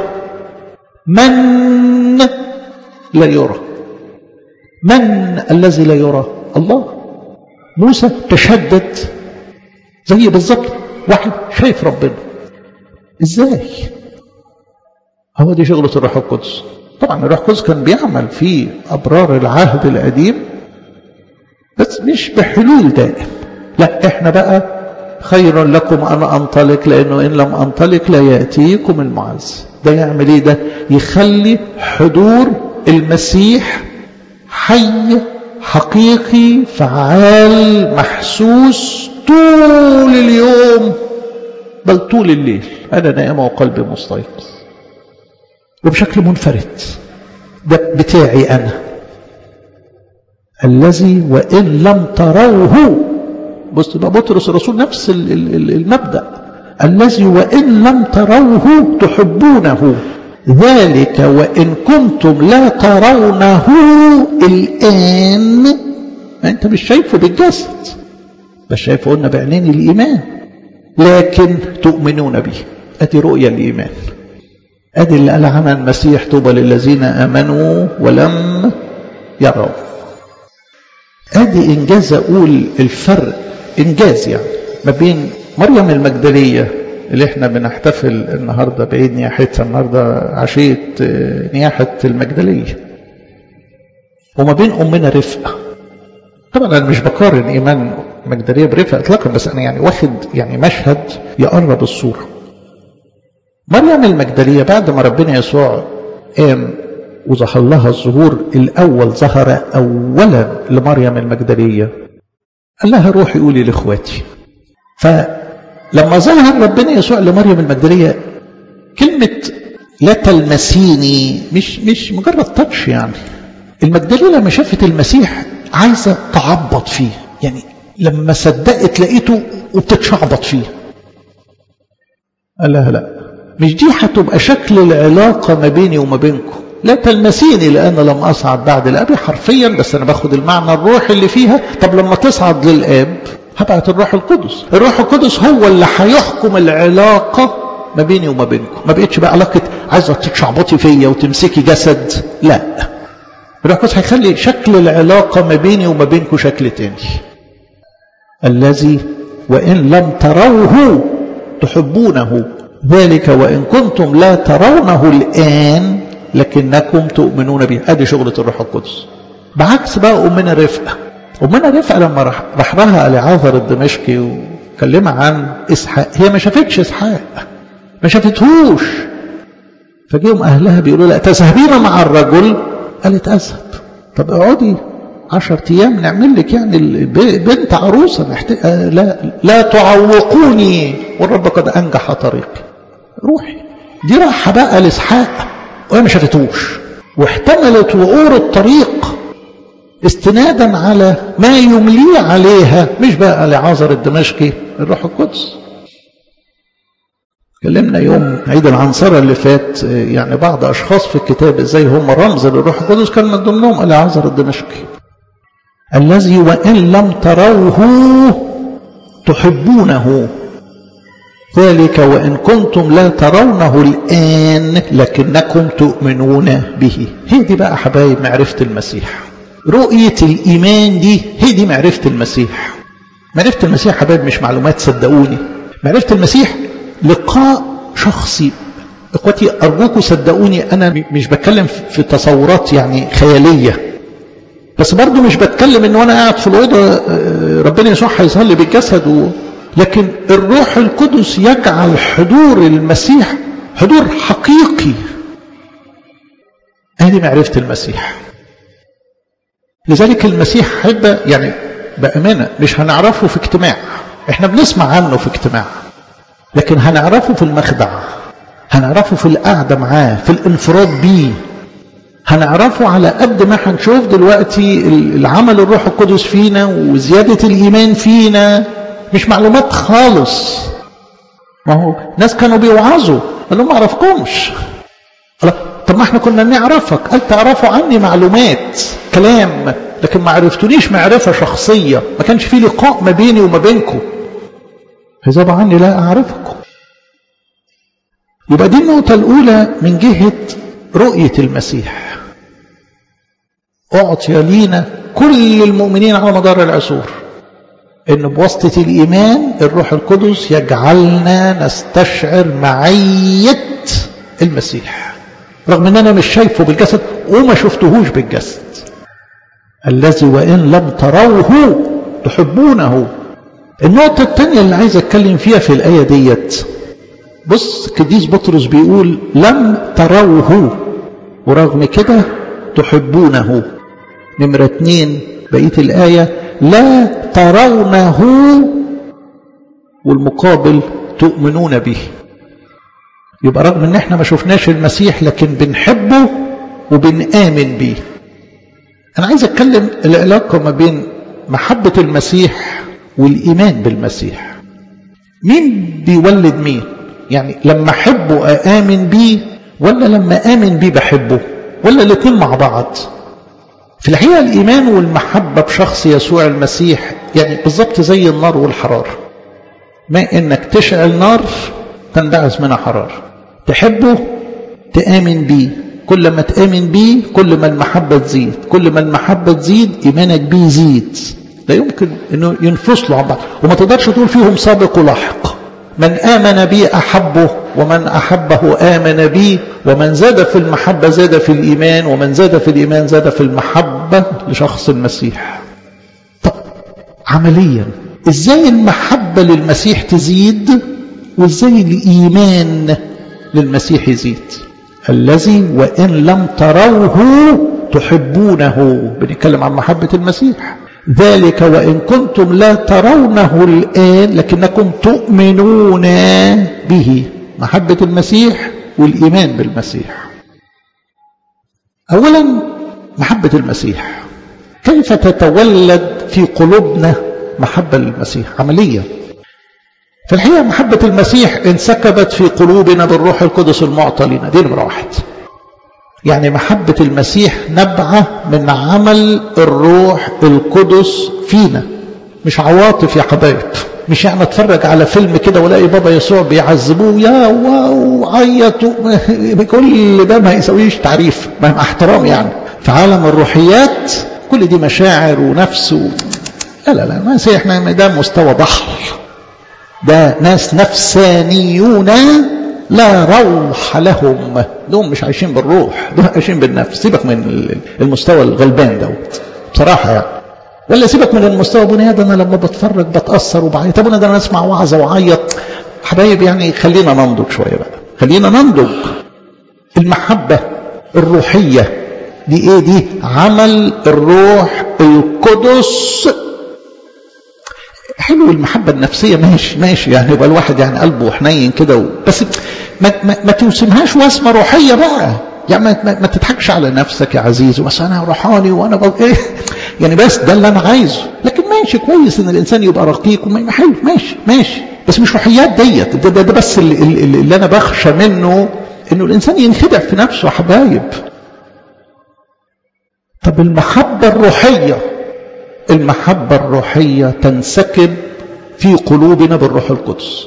من لا يرى. من الذي لا يرى؟ الله. موسى تشدد زي بالظبط واحد شايف ربنا. ازاي؟ هو دي شغلة الروح القدس. طبعا الروح القدس كان بيعمل في أبرار العهد القديم، بس مش بحلول دائم. لا، احنا بقى خير لكم أن أنطلق، لأنه إن لم أنطلق لا يأتيكم المعز. ده يعمل إيه؟ ده يخلي حضور المسيح حي حقيقي فعال محسوس طول اليوم، بل طول الليل. أنا نائم وقلبي مستيقظ، وبشكل منفرد. ده بتاعي أنا، الذي وإن لم تروه. بص بقى بطرس الرسول نفس المبدأ: الذي وإن لم تروه تحبونه، ذلك وإن كنتم لا ترونه الآن. ما أنت مش شايفه بالجسد، بس شايفه قلنا بعينين الإيمان، لكن تؤمنون به. أدي رؤية الإيمان، أدي اللي قال عنها المسيح: طوبى للذين آمنوا ولم يروا. أدي إنجاز أقول الفرق، إنجاز يعني ما بين مريم المجدلية اللي احنا بنحتفل النهاردة بعيد نياحتها، النهاردة عشية نياحة المجدلية، وما بين أمنا رفقة. طبعا أنا مش بقارن إيمان مجدلية برفقة إطلاقا، بس أنا يعني واخد يعني مشهد يقرب الصورة. مريم المجدلية بعد ما ربنا يسوع قام وظهر لها الظهور الأول، ظهر أولا لمريم المجدلية، قال لها: روحي قولي لإخواتي. فلما ظهر ربنا يسوع لمريم المجدلية، كلمة لا تلمسيني مش مجرد تاتش. يعني المجدلية لما شافت المسيح عايزة تعبط فيه، يعني لما صدقت لقيته وبتتشعبط فيه. قال لها لا، مش دي هتبقى شكل العلاقة ما بيني وما بينكم. لا تلمسيني لأن لم أصعد بعد الأب حرفيا، بس أنا باخد المعنى الروحي اللي فيها. طب لما تصعد للآب هبعت الروح القدس. الروح القدس هو اللي هيحكم العلاقة ما بيني وما بينكم. ما بقتش بقى علاقة عايزة تتشعبطي فيا وتمسكي جسد، لا. الروح القدس هيخلي شكل العلاقة ما بيني وما بينكم شكل تاني. الذي وإن لم تروه تحبونه، ذلك وإن كنتم لا ترونه الآن لكنكم تؤمنون به. ادي شغلة الروح القدس. بعكس بقى أمنا رفقة. أمنا رفقة لما راح لها العازر الدمشقي وكلمها عن إسحاق، هي ما شافتش إسحاق، ما شافتهوش. فجيهم أهلها بيقولوا لها تذهبين مع الرجل؟ قالت أذهب. طب اقعدي 10 أيام نعمل لك يعني بنت عروسة. لا تعوقوني والرب قد أنجح طريقي. روحي. دي راحة بقى لإسحاق وهي ما شافتوش، واحتملت وقور الطريق استنادا على ما يمليه عليها، مش بقى لعازر الدمشقي، الروح القدس. كلمنا يوم عيد العنصرة اللي فات يعني بعض أشخاص في الكتاب ازاي هم رمز للروح القدس، كان من ضمنهم لعازر الدمشقي. الذي وإن لم تروه تحبونه، ذلك وإن كنتم لا ترونه الآن لكنكم تؤمنون به. هي دي بقى حبايب معرفة المسيح. رؤية الإيمان دي هي دي معرفة المسيح. معرفة المسيح حبايب مش معلومات، صدقوني. معرفة المسيح لقاء شخصي. اخواتي أرجوكم صدقوني، أنا مش بتكلم في تصورات يعني خيالية، بس برضو مش بتكلم إن وأنا قاعد في الأوضة ربنا يسوع هيصلي بالجسد لكن الروح القدس يجعل حضور المسيح حضور حقيقي. هذه معرفة المسيح. لذلك المسيح حبة يعني بأمانة مش هنعرفه في اجتماع، احنا بنسمع عنه في اجتماع، لكن هنعرفه في المخدع، هنعرفه في القعدة معاه، في الانفراد بيه، هنعرفه على قد ما هنشوف دلوقتي العمل الروح القدس فينا وزيادة الإيمان فينا. مش معلومات خالص. ما هو ناس كانوا بيوعظوا قال لهم ما اعرفكمش. طب ما احنا كنا نعرفك. قال تعرفوا عني معلومات كلام لكن ما عرفتونيش معرفة شخصية، ما كانش في لقاء ما بيني وما بينكم. فإذا عني لا أعرفكم. يبقى دي النقطة الأولى من جهة رؤية المسيح. أعطي لينا كل المؤمنين على مدار العصور إن بواسطة الإيمان الروح القدس يجعلنا نستشعر معية المسيح رغم أن أنا مش شايفه بالجسد وما شفتهوش بالجسد. الذي وإن لم تروه تحبونه. النقطة الثانية اللي عايز أتكلم فيها في الآية ديت، بص قديس بطرس بيقول لم تروه ورغم كده تحبونه. نمرة 2 بقية الآية لا ترونه والمقابل تؤمنون به. يبقى رغم ان احنا ما شفناش المسيح لكن بنحبه وبنآمن به. انا عايز اتكلم العلاقة ما بين محبة المسيح والإيمان بالمسيح. مين بيولد مين؟ يعني لما احبه آمن بيه ولا لما آمن بيه بحبه ولا الاثنين مع بعض؟ في الحقيقة الإيمان والمحبة بشخص يسوع المسيح يعني بالضبط زي النار والحرارة. ما إنك تشعل نار تنبعث منها حرارة، تحبه تآمن بيه، كل ما تآمن بيه كل ما المحبة تزيد، كل ما المحبة تزيد إيمانك بيه يزيد. لا يمكن إنه ينفصلوا عن بعض وما تقدرش تقول فيهم سابق ولاحق. من آمن بي أحبه ومن أحبه آمن بي ومن زاد في المحبة زاد في الإيمان ومن زاد في الإيمان زاد في المحبة لشخص المسيح. طب عمليا إزاي المحبة للمسيح تزيد وإزاي الإيمان للمسيح يزيد؟ الذي وإن لم تروه تحبونه. بنتكلم عن محبة المسيح. ذلك وإن كنتم لا ترونه الآن لكنكم تؤمنون به. محبة المسيح والإيمان بالمسيح. أولا محبة المسيح كيف تتولد في قلوبنا محبة للمسيح عملية. في الحقيقة محبة المسيح انسكبت في قلوبنا بالروح القدس المعطى لنا، دي نمرة واحد. يعني محبة المسيح نبعة من عمل الروح القدس فينا، مش عواطف يا حبايب. مش يعني اتفرج على فيلم كده ولاقي بابا يسوع بيعذبوه يا واو عيطوا، كل ده ما يسويش تعريف مع احترام. يعني في عالم الروحيات كل دي مشاعر ونفس لا المسيح ده مستوى بحر، ده ناس نفسانيون لا روح لهم، دول مش عايشين بالروح، دول عايشين بالنفس. سيبك من المستوى الغلبان دوت بصراحة يعني، ولا سيبك من المستوى بني ادم. انا لما بتفرج بتاثر وبعيط. طب انا اسمع وعظه وعيط حبايب. يعني خلينا ننضج شويه بقى، خلينا ننضج. المحبه الروحيه دي ايه؟ دي عمل الروح القدس. حلو المحبه النفسيه ماشي يعني يبقى الواحد يعني قلبه حنين كده بس ما توسمهاش وسمه روحيه بقى. يعني ما تضحكش على نفسك يا عزيزي، بس انا روحاني وانا ايه يعني، بس ده اللي انا عايزه. لكن ماشي كويس ان الانسان يبقى رقيق حلو، ماشي بس مش روحيات ديت. ده بس اللي انا بخشى منه، انه الانسان ينخدع في نفسه يا حبايب. طب المحبة الروحية تنسكب في قلوبنا بالروح القدس.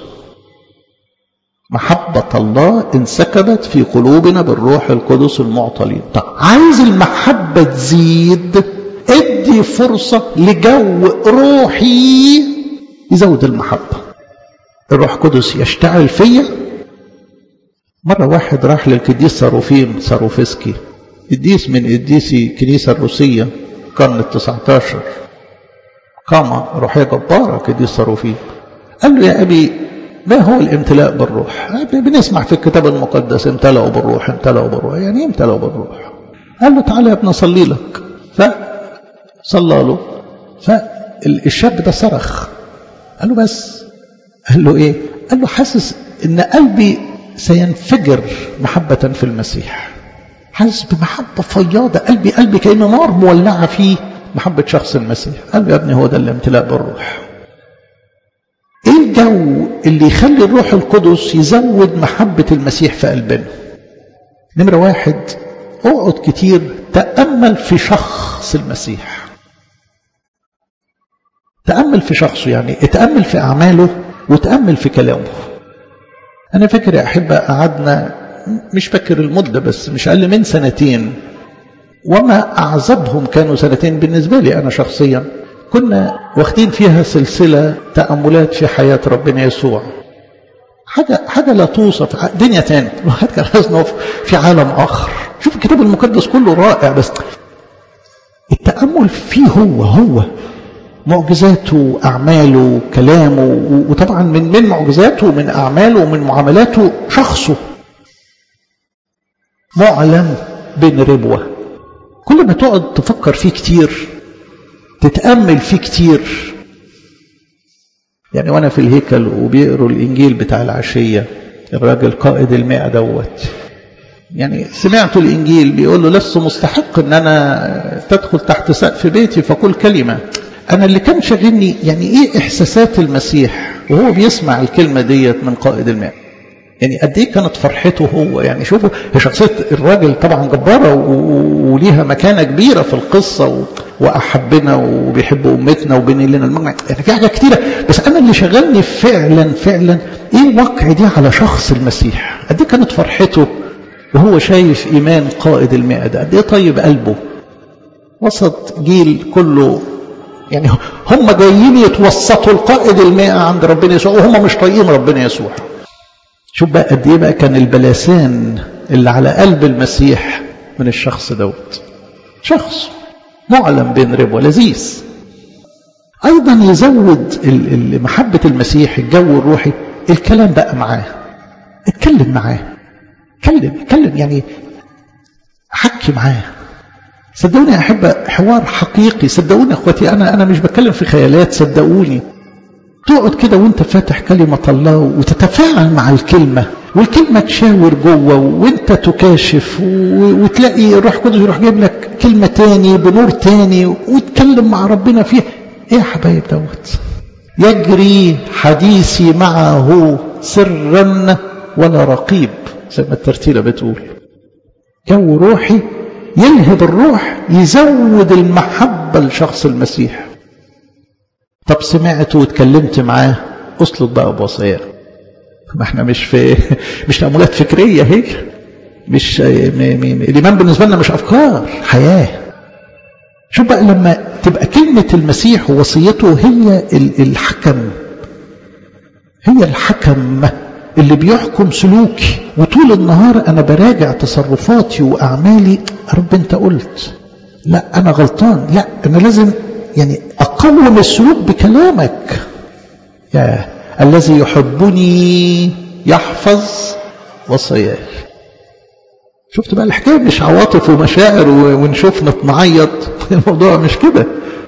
محبة الله انسكبت في قلوبنا بالروح القدس المعطى لنا. طب عايز المحبة تزيد، ادي فرصة لجو روحي يزود المحبة. الروح القدس يشتعل فيا. مرة واحد راح للقديس صاروفيم صاروفسكي، قديس من قديسي الكنيسة الروسية القرن ال19، قامة روحية جبارة قديس صاروفيم. قال له يا أبي ما هو الامتلاء بالروح؟ بنسمع في الكتاب المقدس امتلأوا بالروح امتلأوا بالروح، يعني ايه امتلأوا بالروح؟ قال له تعالى يا ابن اصلي لك. فصلى له، فالشاب ده صرخ. قال له بس. قال له ايه؟ قال له حاسس ان قلبي سينفجر محبة في المسيح، حاسس بمحبة فياضة، قلبي كأنه نار مولعة فيه محبة شخص المسيح. قال له يا ابني هو ده الامتلاء بالروح. ايه الجو اللي يخلي الروح القدس يزود محبة المسيح في قلبنا؟ نمرة واحد، اقعد كتير تأمل في شخص المسيح. تأمل في شخصه، يعني اتأمل في أعماله وتأمل في كلامه. أنا فاكر يا أحبة قعدنا، مش فاكر المدة بس مش أقل من 2 وما أعزبهم كانوا 2 بالنسبة لي أنا شخصيا. كنا واخدين فيها سلسلة تأملات في حياة ربنا يسوع. حاجة لا توصف، دنيا تانية. الواحد كان حاسس في عالم آخر. شوف الكتاب المقدس كله رائع، بس التأمل فيه هو معجزاته، أعماله، كلامه، وطبعا من معجزاته ومن أعماله ومن معاملاته شخصه معلم بين ربوة. كل ما تقعد تفكر فيه كتير، تتأمل فيه كتير. يعني وانا في الهيكل وبيقروا الانجيل بتاع العشية، الراجل قائد 100 دوت، يعني سمعت الانجيل بيقول له لست مستحق ان انا تدخل تحت سقف بيتي فقل كلمة. انا اللي كان شاغلني يعني ايه احساسات المسيح وهو بيسمع الكلمة ديت من قائد 100. يعني قد ايه كانت فرحته هو. يعني شوفوا شخصية الراجل طبعا جبارة وليها مكانة كبيرة في القصة، وأحبنا وبيحب أمتنا وبين لنا المجمع. يعني في حاجة كتيرة، بس أنا اللي شغلني فعلا إيه وقع دي على شخص المسيح. قد ايه كانت فرحته وهو شايف إيمان قائد 100 ده، قد ايه طيب قلبه وسط جيل كله. يعني هم جايين يتوسطوا القائد 100 عند ربنا يسوع وهم مش طايقين ربنا يسوع. شوف بقى قد ايه بقى كان البلاسان اللي على قلب المسيح من الشخص دوت. شخص معلم بين ربوة لذيذ. ايضا يزود محبة المسيح الجو الروحي، الكلام بقى معاه. اتكلم معاه، اتكلم يعني حكي معاه. صدقوني يا احبة حوار حقيقي. صدقوني يا اخواتي، انا مش بتكلم في خيالات. صدقوني تقعد كده وانت فاتح كلمة الله وتتفاعل مع الكلمة، والكلمة تشاور جوه وانت تكاشف، وتلاقي الروح القدس يروح جايب لك كلمة تاني بنور تاني وتكلم مع ربنا فيها. ايه يا حبايب دوت؟ يجري حديثي معه سرا ولا رقيب، زي ما الترتيلة بتقول. جو روحي يلهب الروح، يزود المحبة لشخص المسيح. طب سمعت واتكلمت معاه، اسلك بقى بوصاياه. ما احنا مش تأملات فكرية، هي مش الإيمان بالنسبة لنا مش أفكار، حياة. شوف بقى لما تبقى كلمة المسيح ووصيته هي الحكم، هي الحكم اللي بيحكم سلوكي، وطول النهار أنا براجع تصرفاتي وأعمالي. رب أنت قلت لا أنا غلطان، لا أنا لازم يعني أقوم السلوك بكلامك. يا الذي يحبني يحفظ وصاياي. شفت بقى الحكاية مش عواطف ومشاعر ونشوف نتعيط، الموضوع مش كده.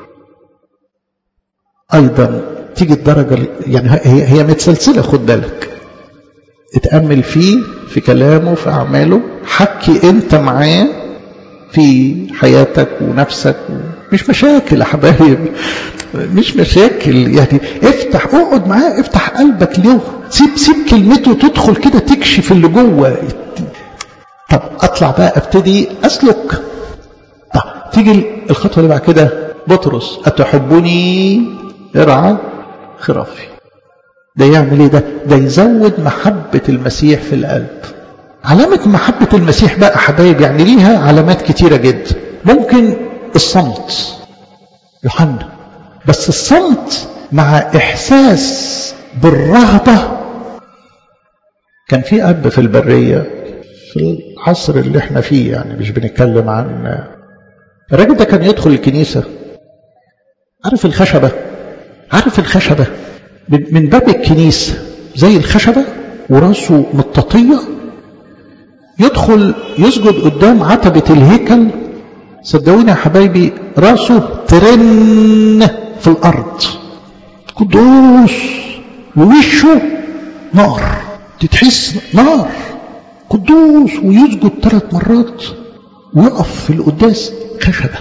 أيضا تيجي الدرجة يعني هي متسلسلة، خد بالك، اتأمل فيه في كلامه في أعماله، حكي أنت معاه في حياتك ونفسك. مش مشاكل يا حبايب، مش مشاكل يعني. افتح، اقعد معاه، افتح قلبك له، سيب كلمته تدخل كده تكشف اللي جوه. طب اطلع بقى ابتدي اسلك. طب تيجي الخطوه اللي بعد كده، بطرس اتحبني ارعى خرافي. ده يعمل ايه؟ ده يزود محبه المسيح في القلب. علامه محبه المسيح بقى حبايب يعني ليها علامات كتيره جدا. ممكن الصمت، يوحنا، بس الصمت مع إحساس بالرهبة. كان في أب في البرية في العصر اللي احنا فيه، يعني مش بنتكلم عن الراجل ده. كان يدخل الكنيسة، عارف الخشبة من باب الكنيسة زي الخشبة وراسه مطاطية، يدخل يسجد قدام عتبة الهيكل. صدقوني يا حبايبي راسه ترن في الأرض، قدوس، ووشه نار، تتحس نار، قدوس، ويسجد 3 مرات ويقف في القداس خشبة.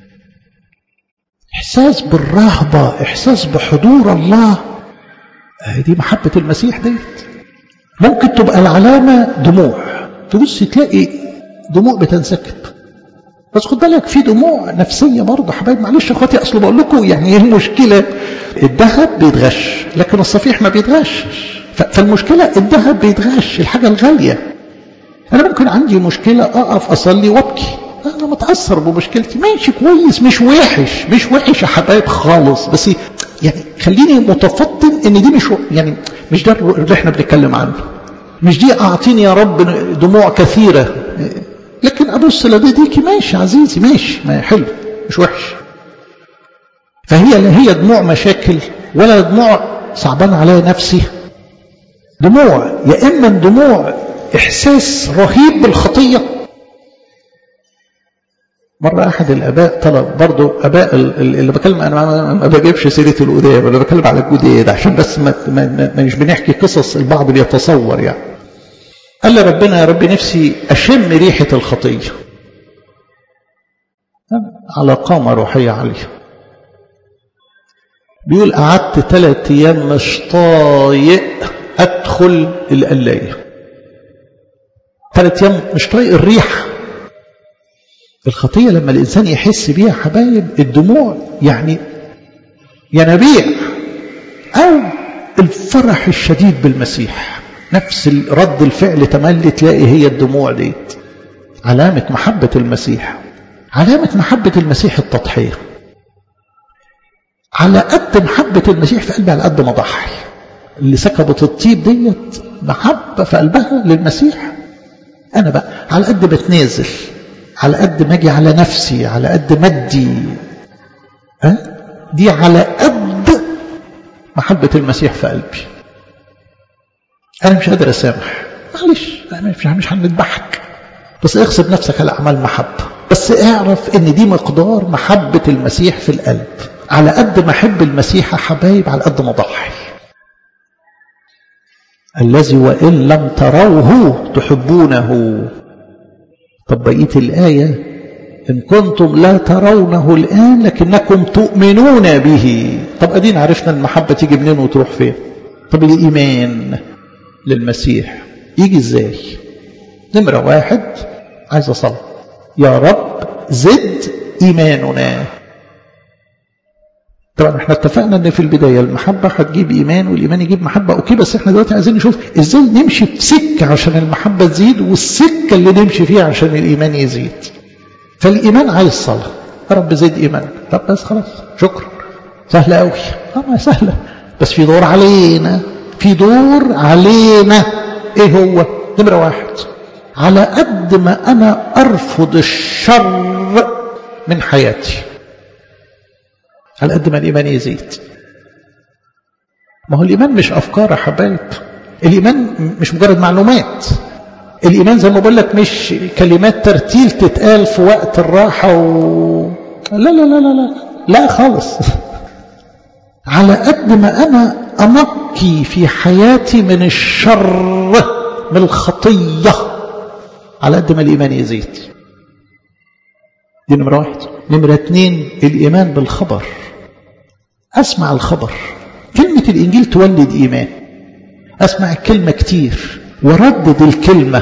إحساس بالرهبة، إحساس بحضور الله. دي محبة المسيح ديت. ممكن تبقى العلامة دموع، تبص تلاقي دموع بتنسكب. بس خد بالك في دموع نفسية برضه حبايب. معلش يا اخواتي، اصل بقول لكم يعني ايه المشكلة؟ الذهب بيتغش لكن الصفيح ما بيتغش. فالمشكلة الذهب بيتغش، الحاجة الغالية. انا ممكن عندي مشكلة اقف اصلي وابكي، انا متأثر بمشكلتي، ماشي كويس، مش وحش يا حبايب خالص، بس يعني خليني متفطن ان دي مش ده اللي احنا بنتكلم عنه. مش دي اعطيني يا رب دموع كثيرة، لكن ابص لديكي ماشي عزيزي، ماشي، ما حلو، مش وحش. فهي لا هي دموع مشاكل ولا دموع صعبان عليا نفسي. دموع يا اما دموع احساس رهيب بالخطيه. مره احد الاباء طلب، برضو اباء اللي بكلم انا ما بجيبش سيره القدام، انا بتكلم على الجداد عشان بس مش بنحكي قصص البعض بيتصور يعني. قال لي ربنا يا رب نفسي أشم ريحة الخطية على قامة روحية عالية. بيقول قعدت 3 أيام مش طايق أدخل القلاية، 3 أيام مش طايق الريحة. الخطية لما الإنسان يحس بيها حبايب، الدموع يعني ينابيع، أو الفرح الشديد بالمسيح، نفس رد الفعل تملي تلاقي هي الدموع ديت. علامة محبة المسيح، علامة محبة المسيح التضحية. على قد محبة المسيح في قلبي على قد ما ضحي. اللي سكبت الطيب ديت محبة في قلبها للمسيح. أنا بقى على قد بتنازل، على قد ما اجي على نفسي، على قد ما ادي، دي على قد محبة المسيح في قلبي. أنا مش قادر أسامح، معلش مش هنضحك، بس اغصب نفسك على أعمال محبة. بس اعرف إن دي مقدار محبة المسيح في القلب. على قد ما أحب المسيح يا حبايب على قد ما ضحي. الذي وإن لم تروه تحبونه. طب بقية الآية إن كنتم لا ترونه الآن لكنكم تؤمنون به. طب أدينا عرفنا المحبة تيجي منين وتروح فين. طب الإيمان للمسيح يجي إزاي؟ نمرة 1 عايز أصلي يا رب زد إيماننا. طبعا احنا اتفقنا ان في البداية المحبة هتجيب إيمان والإيمان يجيب محبة. أوكي، بس احنا دلوقتي عايزين نشوف إزاي نمشي في سكة عشان المحبة تزيد والسكة اللي نمشي فيها عشان الإيمان يزيد. فالإيمان عايز صلاة يا رب زد إيمان. طب بس خلاص شكرا، سهلة قوي. ما سهلة، بس في دور علينا، في دور علينا. ايه هو؟ نمرة 1 على قد ما أنا أرفض الشر من حياتي على قد ما الإيمان يزيد. ما هو الإيمان مش أفكار يا حبايب، الإيمان مش مجرد معلومات. الإيمان زي ما بقول لك مش كلمات ترتيل تتقال في وقت الراحة لا لا لا لا لا لا خالص. على قد ما أنا أنقي في حياتي من الشر من الخطية على قد ما الإيمان يزيد. دي نمرة 1. نمرة 2 الإيمان بالخبر. أسمع الخبر، كلمة الإنجيل تولد إيمان. أسمع الكلمة كتير وردد الكلمة.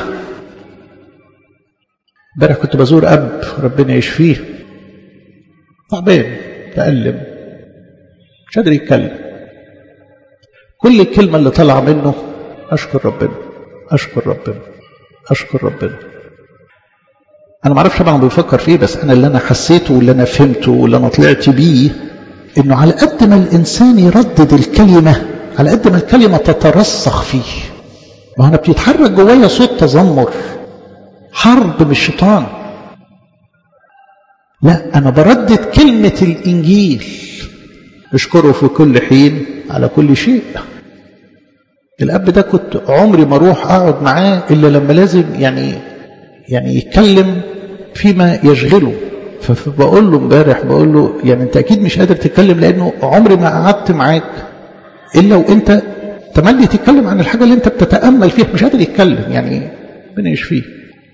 امبارح كنت بزور أب ربنا يشفيه، تعبان تألم مش قادر يتكلم. كل الكلمة اللي طلع منه أشكر ربنا أشكر ربنا أشكر ربنا. أنا معرفش طبعا بيفكر فيه، بس أنا اللي أنا حسيته واللي أنا فهمته واللي أنا طلعت بيه إنه على قد ما الإنسان يردد الكلمة على قد ما الكلمة تترسخ فيه. ما أنا بيتحرك جوايا صوت تذمر، حرب من الشيطان. لا، أنا بردد كلمة الإنجيل، اشكره في كل حين على كل شيء. الأب ده كنت عمري ما أروح أقعد معاه إلا لما لازم يعني يتكلم فيما يشغله. فبقول له امبارح بقول له يعني أنت أكيد مش قادر تتكلم، لأنه عمري ما قعدت معاك إلا وأنت تملي تتكلم عن الحاجة اللي أنت بتتأمل فيها. مش قادر يتكلم، يعني ربنا يشفيه.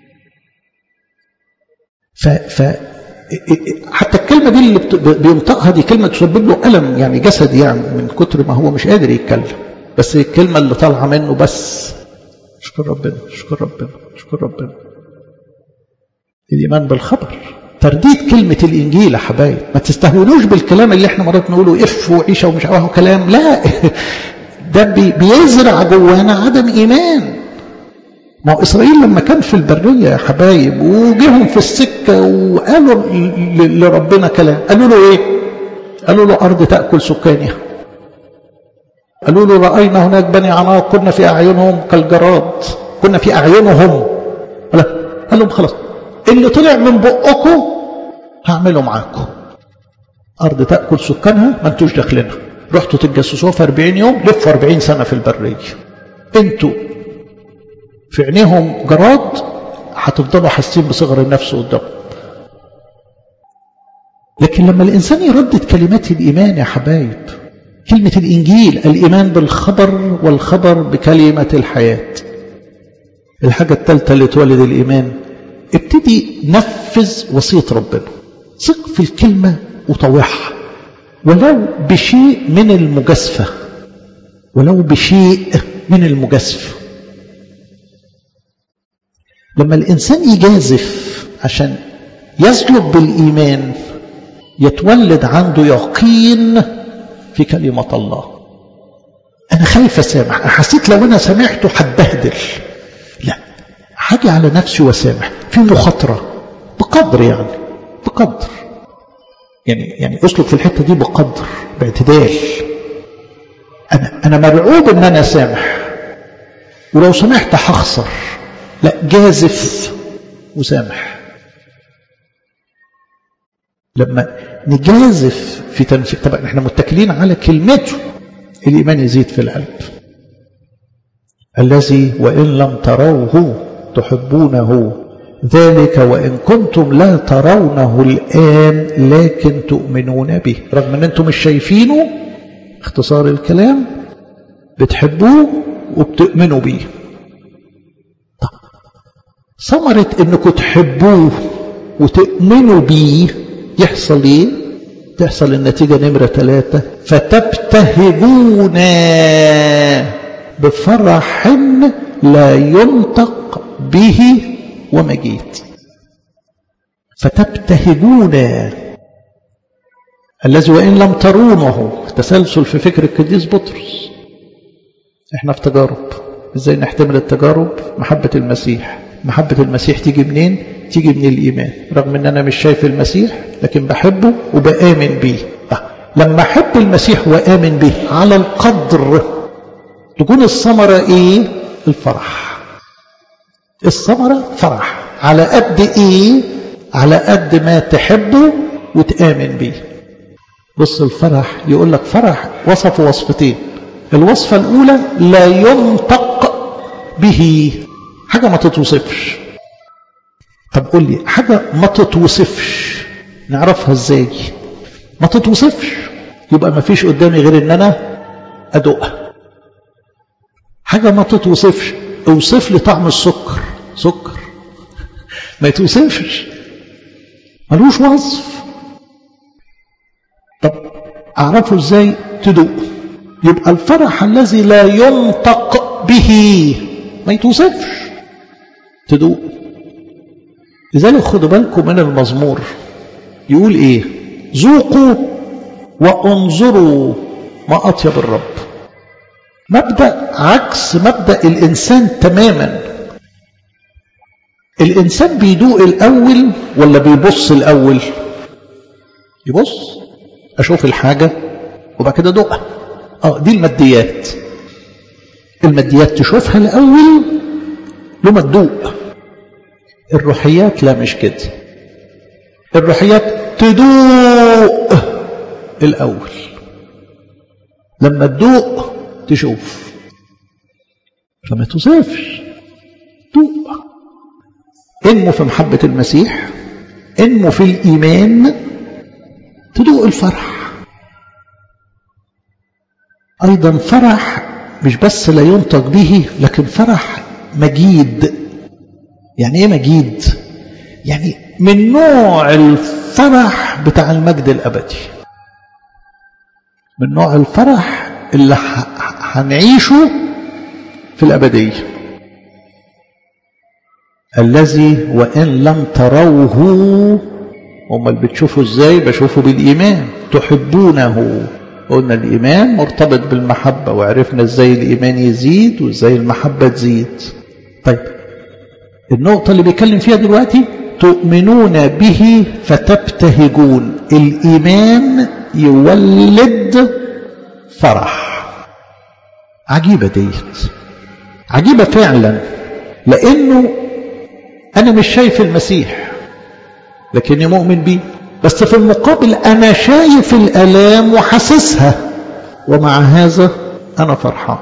حتى الكلمة دي اللي بينطقها دي كلمة تسبب له ألم يعني جسدي، يعني من كتر ما هو مش قادر يتكلم. بس الكلمة اللي طالعة منه بس اشكر ربنا اشكر ربنا اشكر ربنا. الإيمان بالخبر، ترديد كلمة الإنجيل يا حبايب. ما تستهونوش بالكلام اللي احنا مرات نقوله اف وعيشة ومش عارفه كلام. لا، ده بيزرع جوانا عدم إيمان. ما هو إسرائيل لما كان في البرية يا حبايب وجيهم في السكة وقالوا لربنا كلام، قالوا له ايه؟ قالوا له أرض تأكل سكانها. قالوا له رأينا هناك بني عناق كنا في أعينهم كالجراد، كنا في أعينهم. قال لهم خلاص اللي طلع من بقكم هعمله معاكم. أرض تأكل سكانها ما انتوش داخلينها. رحتوا تتجسسوها في 40 يوم، لفوا 40 سنة في البرية. انتوا في عينيهم جراد، هتفضلوا حاسين بصغر النفس قدام. لكن لما الإنسان يردد كلمات الإيمان يا حبايب، كلمة الإنجيل، الإيمان بالخبر والخبر بكلمة الحياة. الحاجة الثالثة اللي تولد الإيمان، ابتدي نفذ وصية ربنا. ثق في الكلمة وطوعها ولو بشيء من المجازفة، ولو بشيء من المجازفة. لما الإنسان يجازف عشان يسلك بالإيمان يتولد عنده يقين في كلمة الله. أنا خايف أسامح، أنا حسيت لو أنا سامحته هتبهدل. لا، حاجة على نفسي وسامح. في مخاطرة بقدر، يعني بقدر، يعني أسلك في الحتة دي بقدر، باعتدال. أنا مرعوب إن أنا سامح، ولو سمحت هخسر. لا، جازف وسامح. لما نجازف في تنفيذ، طبعا احنا متكلين على كلمته، الإيمان يزيد في القلب. الذي وإن لم تروه تحبونه، ذلك وإن كنتم لا ترونه الآن لكن تؤمنون به. رغم ان انتم مش شايفينه، اختصار الكلام، بتحبوه وبتؤمنوا به. طب ثمرة انكم تحبوه وتؤمنوا بيه يحصل ايه؟ تحصل النتيجة نمرة 3 فتبتهجون بفرح لا ينطق به ومجيد. فتبتهجون الذي وإن لم ترونه. تسلسل في فكر القديس بطرس. احنا في تجارب، ازاي نحتمل التجارب؟ محبة المسيح. محبة المسيح تيجي منين؟ تيجي من الإيمان. رغم ان انا مش شايف المسيح لكن بحبه وبآمن به. لما احب المسيح وآمن به على القدر تكون الثمرة ايه؟ الفرح. الثمرة فرح. على قد ايه؟ على قد ما تحبه وتآمن به. بص الفرح يقول لك فرح وصف وصفتين. الوصفة الأولى لا ينطق به، حاجة ما تتوصفش. طب قول لي حاجة ما تتوصفش نعرفها ازاي؟ ما تتوصفش يبقى ما فيش قدامي غير ان انا ادوقها. حاجة ما تتوصفش، اوصف لي طعم السكر. سكر ما يتوصفش، ملوش وصف. طب اعرفه ازاي؟ تدوق. يبقى الفرح الذي لا ينطق به ما يتوصفش، تدوق. لذلك خدوا بالكم من المزمور يقول ايه؟ ذوقوا وانظروا ما اطيب الرب. مبدأ عكس مبدأ الانسان تماما. الانسان بيدوق الاول ولا بيبص الاول؟ يبص، اشوف الحاجة وبعد كده ادوقها. دي الماديات. الماديات تشوفها الاول لما تدوق. الروحيات لا، مش كده. الروحيات تدوق الاول، لما تدوق تشوف، فما توصفش، دوق. انمو في محبة المسيح، انمو في الإيمان، تدوق الفرح. أيضا فرح مش بس لا ينطق به، لكن فرح مجيد. يعني ايه مجيد؟ يعني من نوع الفرح بتاع المجد الأبدي، من نوع الفرح اللي هنعيشه في الأبدية. الذي وإن لم تروه، هم اللي بتشوفوا ازاي؟ بشوفوا بالإيمان. تحبونه. قلنا الإيمان مرتبط بالمحبة، وعرفنا ازاي الإيمان يزيد وازاي المحبة تزيد. طيب النقطة اللي بيتكلم فيها دلوقتي تؤمنون به فتبتهجون. الإيمان يولد فرح. عجيبة ديت، عجيبة فعلا. لأنه أنا مش شايف المسيح لكني مؤمن بيه، بس في المقابل أنا شايف الآلام وحاسسها، ومع هذا أنا فرحان.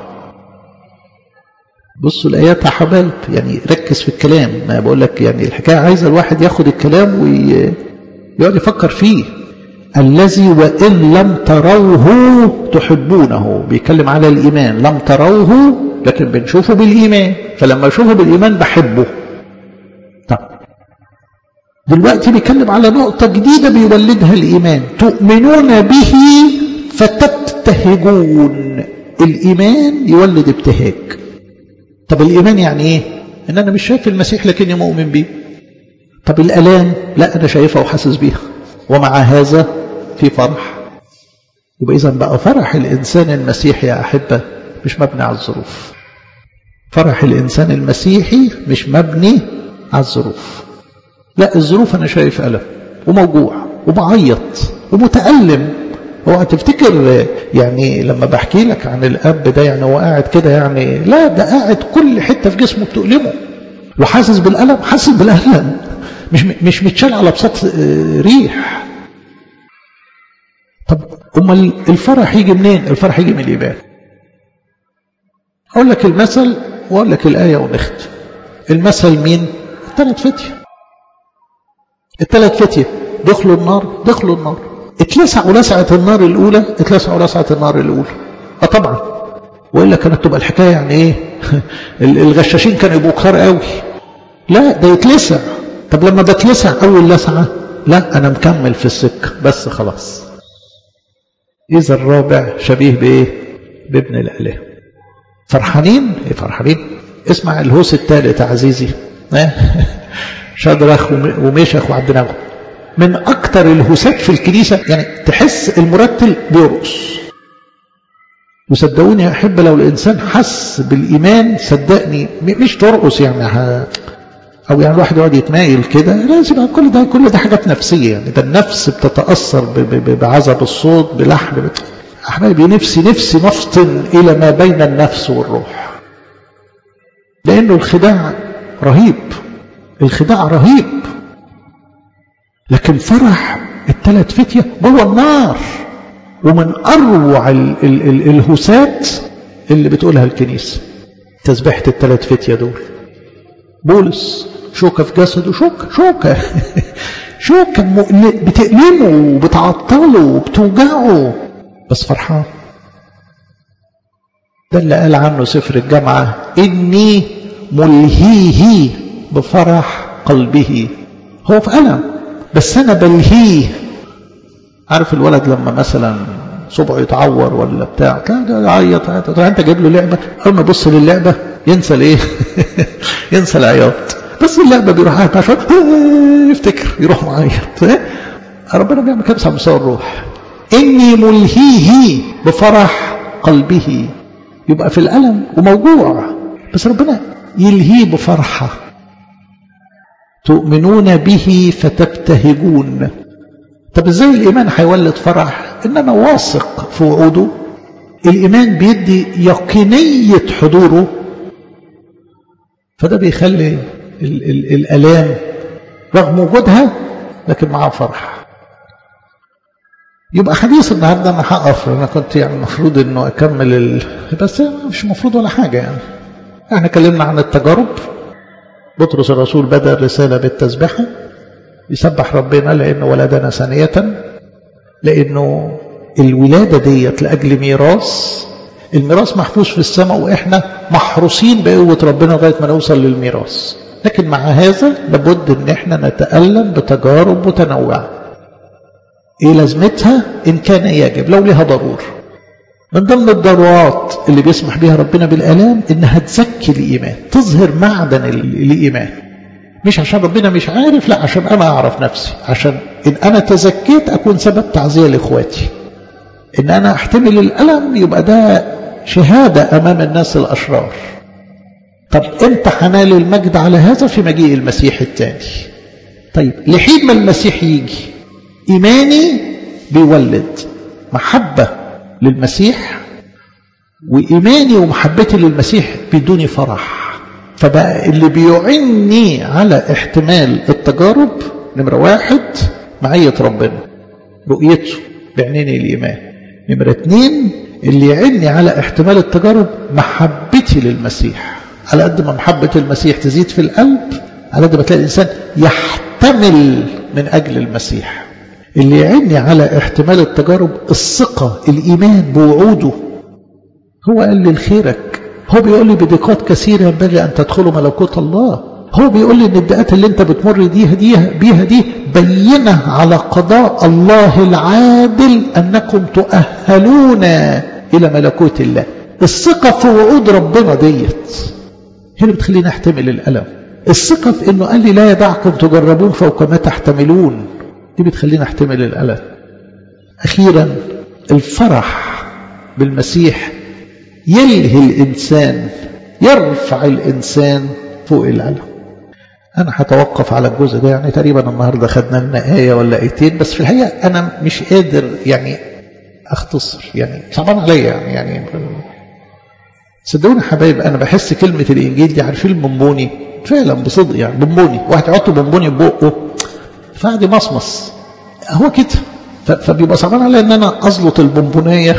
بصوا الآيات يا حبايب، يعني ركز في الكلام. ما بقول لك يعني الحكاية عايزة الواحد ياخد الكلام ويقعد يفكر فيه. الذي وإن لم تروه تحبونه. بيتكلم على الإيمان. لم تروه لكن بنشوفه بالإيمان، فلما أشوفه بالإيمان بحبه. طب دلوقتي بيتكلم على نقطة جديدة بيولدها الإيمان. تؤمنون به فتبتهجون. الإيمان يولد ابتهاج. طب الإيمان يعني إيه؟ إن أنا مش شايف المسيح لكني مؤمن بيه. طب الآلام؟ لا، أنا شايفها وحاسس بيها، ومع هذا في فرح. يبقى إذن بقى فرح الإنسان المسيحي يا أحبة مش مبني على الظروف. فرح الإنسان المسيحي مش مبني على الظروف. لا، الظروف أنا شايف ألم وموجوع وبعيط ومتألم. هو تفتكر يعني لما بحكي لك عن الأب ده يعني هو قاعد كده يعني؟ لا، ده قاعد كل حتة في جسمه بتؤلمه وحاسس بالألم. حاسس بالألم، مش متشال على بساط ريح. طب أمال الفرح يجي منين؟ الفرح يجي من الإيمان. أقول لك المثل وأقول لك الآية ونختم. المثل مين؟ الثلاث فتية دخلوا النار. اتلسعوا لسعة النار الأولى، اتلسعوا لسعة النار الأولى. طبعا، وإلا كانت تبقى الحكاية يعني إيه؟ الغشاشين كانوا يبقوا كتار قوي. لا، ده يتلسع طب لما بتلسع اول لسعه لا انا مكمل في السكه بس خلاص. اذا الرابع شبيه بايه؟ بابن الاله. فرحانين فرحانين. اسمع الهوس الثالث يا عزيزي، شدرخ وميشخ وعبدناغو من اكتر الهوسات في الكنيسه، يعني تحس المرتل بيرقص. وصدقوني يا احب لو الانسان حس بالايمان صدقني مش ترقص يعني او يعني الواحد يقعد يتمايل كده، لازم كل ده حاجات نفسيه، يعني ده النفس بتتاثر بعزب الصوت بلحن. احبابي نفسي نفطن الى ما بين النفس والروح، لانه الخداع رهيب، الخداع رهيب. لكن فرح الثلاث فتية جوه النار، ومن اروع الهوسات اللي بتقولها الكنيسه تسبيحه الثلاث فتية دول. بولس شوكه في جسده، شوكه بتألمه وبتعطله وبتوجعه بس فرحان. ده اللي قال عنه سفر الجامعه اني ملهيه بفرح قلبه. هو في ألم بس أنا بلهيه. عارف الولد لما مثلا صبعه يتعور ولا بتاع يعيط، انت جايب له لعبه، اول ما يبص للعبه ينسى الايه؟ ينسى العياط، بس اللعبه بيروح قاعد يفتكر يروح معيط. ربنا بيعمل كده على مستوى الروح. اني ملهيه بفرح قلبه، يبقى في الالم وموجوع بس ربنا يلهيه بفرحه. تؤمنون به فتبتهجون. طب ازاي الايمان هيولد فرح؟ ان انا واثق في وعوده. الايمان بيدي يقينيه حضوره، فده بيخلي الالام رغم وجودها لكن معاه فرح. يبقى حديث النهارده انا هقف، انا كنت يعني المفروض انه اكمل بس مش المفروض ولا حاجه. يعني احنا اتكلمنا عن التجارب. بطرس الرسول بدأ الرسالة بالتسبيحة، يسبح ربنا لأنه ولدنا ثانية، لأنه الولادة ديت لأجل ميراث. الميراث محفوظ في السماء وإحنا محروسين بقوة ربنا لغاية ما نوصل للميراث. لكن مع هذا لابد إن إحنا نتألم بتجارب متنوعة. إيه لازمتها؟ إن كان يجب، لو لها ضرورة. من ضمن الضرورات اللي بيسمح بها ربنا بالآلام إنها تزكي الإيمان، تظهر معدن الإيمان. مش عشان ربنا مش عارف، لا عشان أنا أعرف نفسي، عشان إن أنا تزكيت أكون سبب تعزية لإخواتي. إن أنا أحتمل الألم يبقى ده شهادة أمام الناس الأشرار. طب إمتى هنال المجد على هذا؟ في مجيء المسيح الثاني. طيب لحين ما المسيح يجي إيماني بيولد محبة للمسيح، وإيماني ومحبتي للمسيح بيدوني فرح. فبقى اللي بيعني على احتمال التجارب نمرة 1 معية ربنا، رؤيته بيعنيني الإيمان. نمرة 2 اللي يعني على احتمال التجارب محبتي للمسيح. على قد ما محبة المسيح تزيد في القلب على قد ما تلاقي الإنسان يحتمل من أجل المسيح. اللي يعني على احتمال التجارب الثقة، الإيمان بوعوده. هو قال لي لخيرك، هو بيقول لي بدقات كثيرة ينبغي أن تدخلوا ملكوت الله. هو بيقول لي إن الدقات اللي أنت بتمر بيها دي بينة على قضاء الله العادل أنكم تؤهلون إلى ملكوت الله. الثقة في وعود ربنا ديت هي اللي بتخلينا نحتمل الألم. الثقة في إنه قال لي لا يدعكم تجربون فوق ما تحتملون، دي بتخلينا نحتمل الألم. أخيرا الفرح بالمسيح يلهي الإنسان، يرفع الإنسان فوق الألم. أنا هتوقف على الجزء ده، يعني تقريبا النهاردة خدنا لنا آية ولا آيتين، بس في الحقيقة أنا مش قادر يعني أختصر، يعني صعبان عليا يعني صدقوني حبايب. أنا بحس كلمة الإنجيل دي عارفين البونبوني فعلا بصدق، يعني بونبوني واحد يحط بونبوني ببقه فقعد يمصمص هو كده، فبيبقى صعبان عليا ان انا ازلط البونبونيه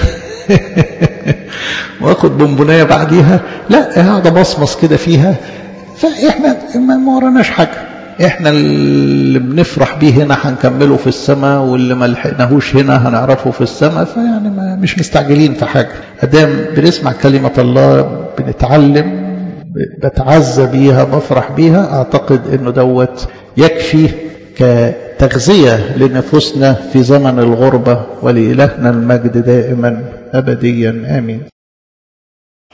واخد بونبونيه بعديها، لا قاعد امصمص كده فيها. فاحنا ما وراناش حاجه، احنا اللي بنفرح بيه هنا هنكمله في السماء، واللي ما لحقناهوش هنا هنعرفه في السماء. فيعني مش مستعجلين في حاجه، ادام بنسمع كلمه الله بنتعلم بتعزى بيها بفرح بيها، أعتقد أنه دوت يكفي كتغذية لنفوسنا في زمن الغربة. ولإلهنا المجد دائما أبديا آمين.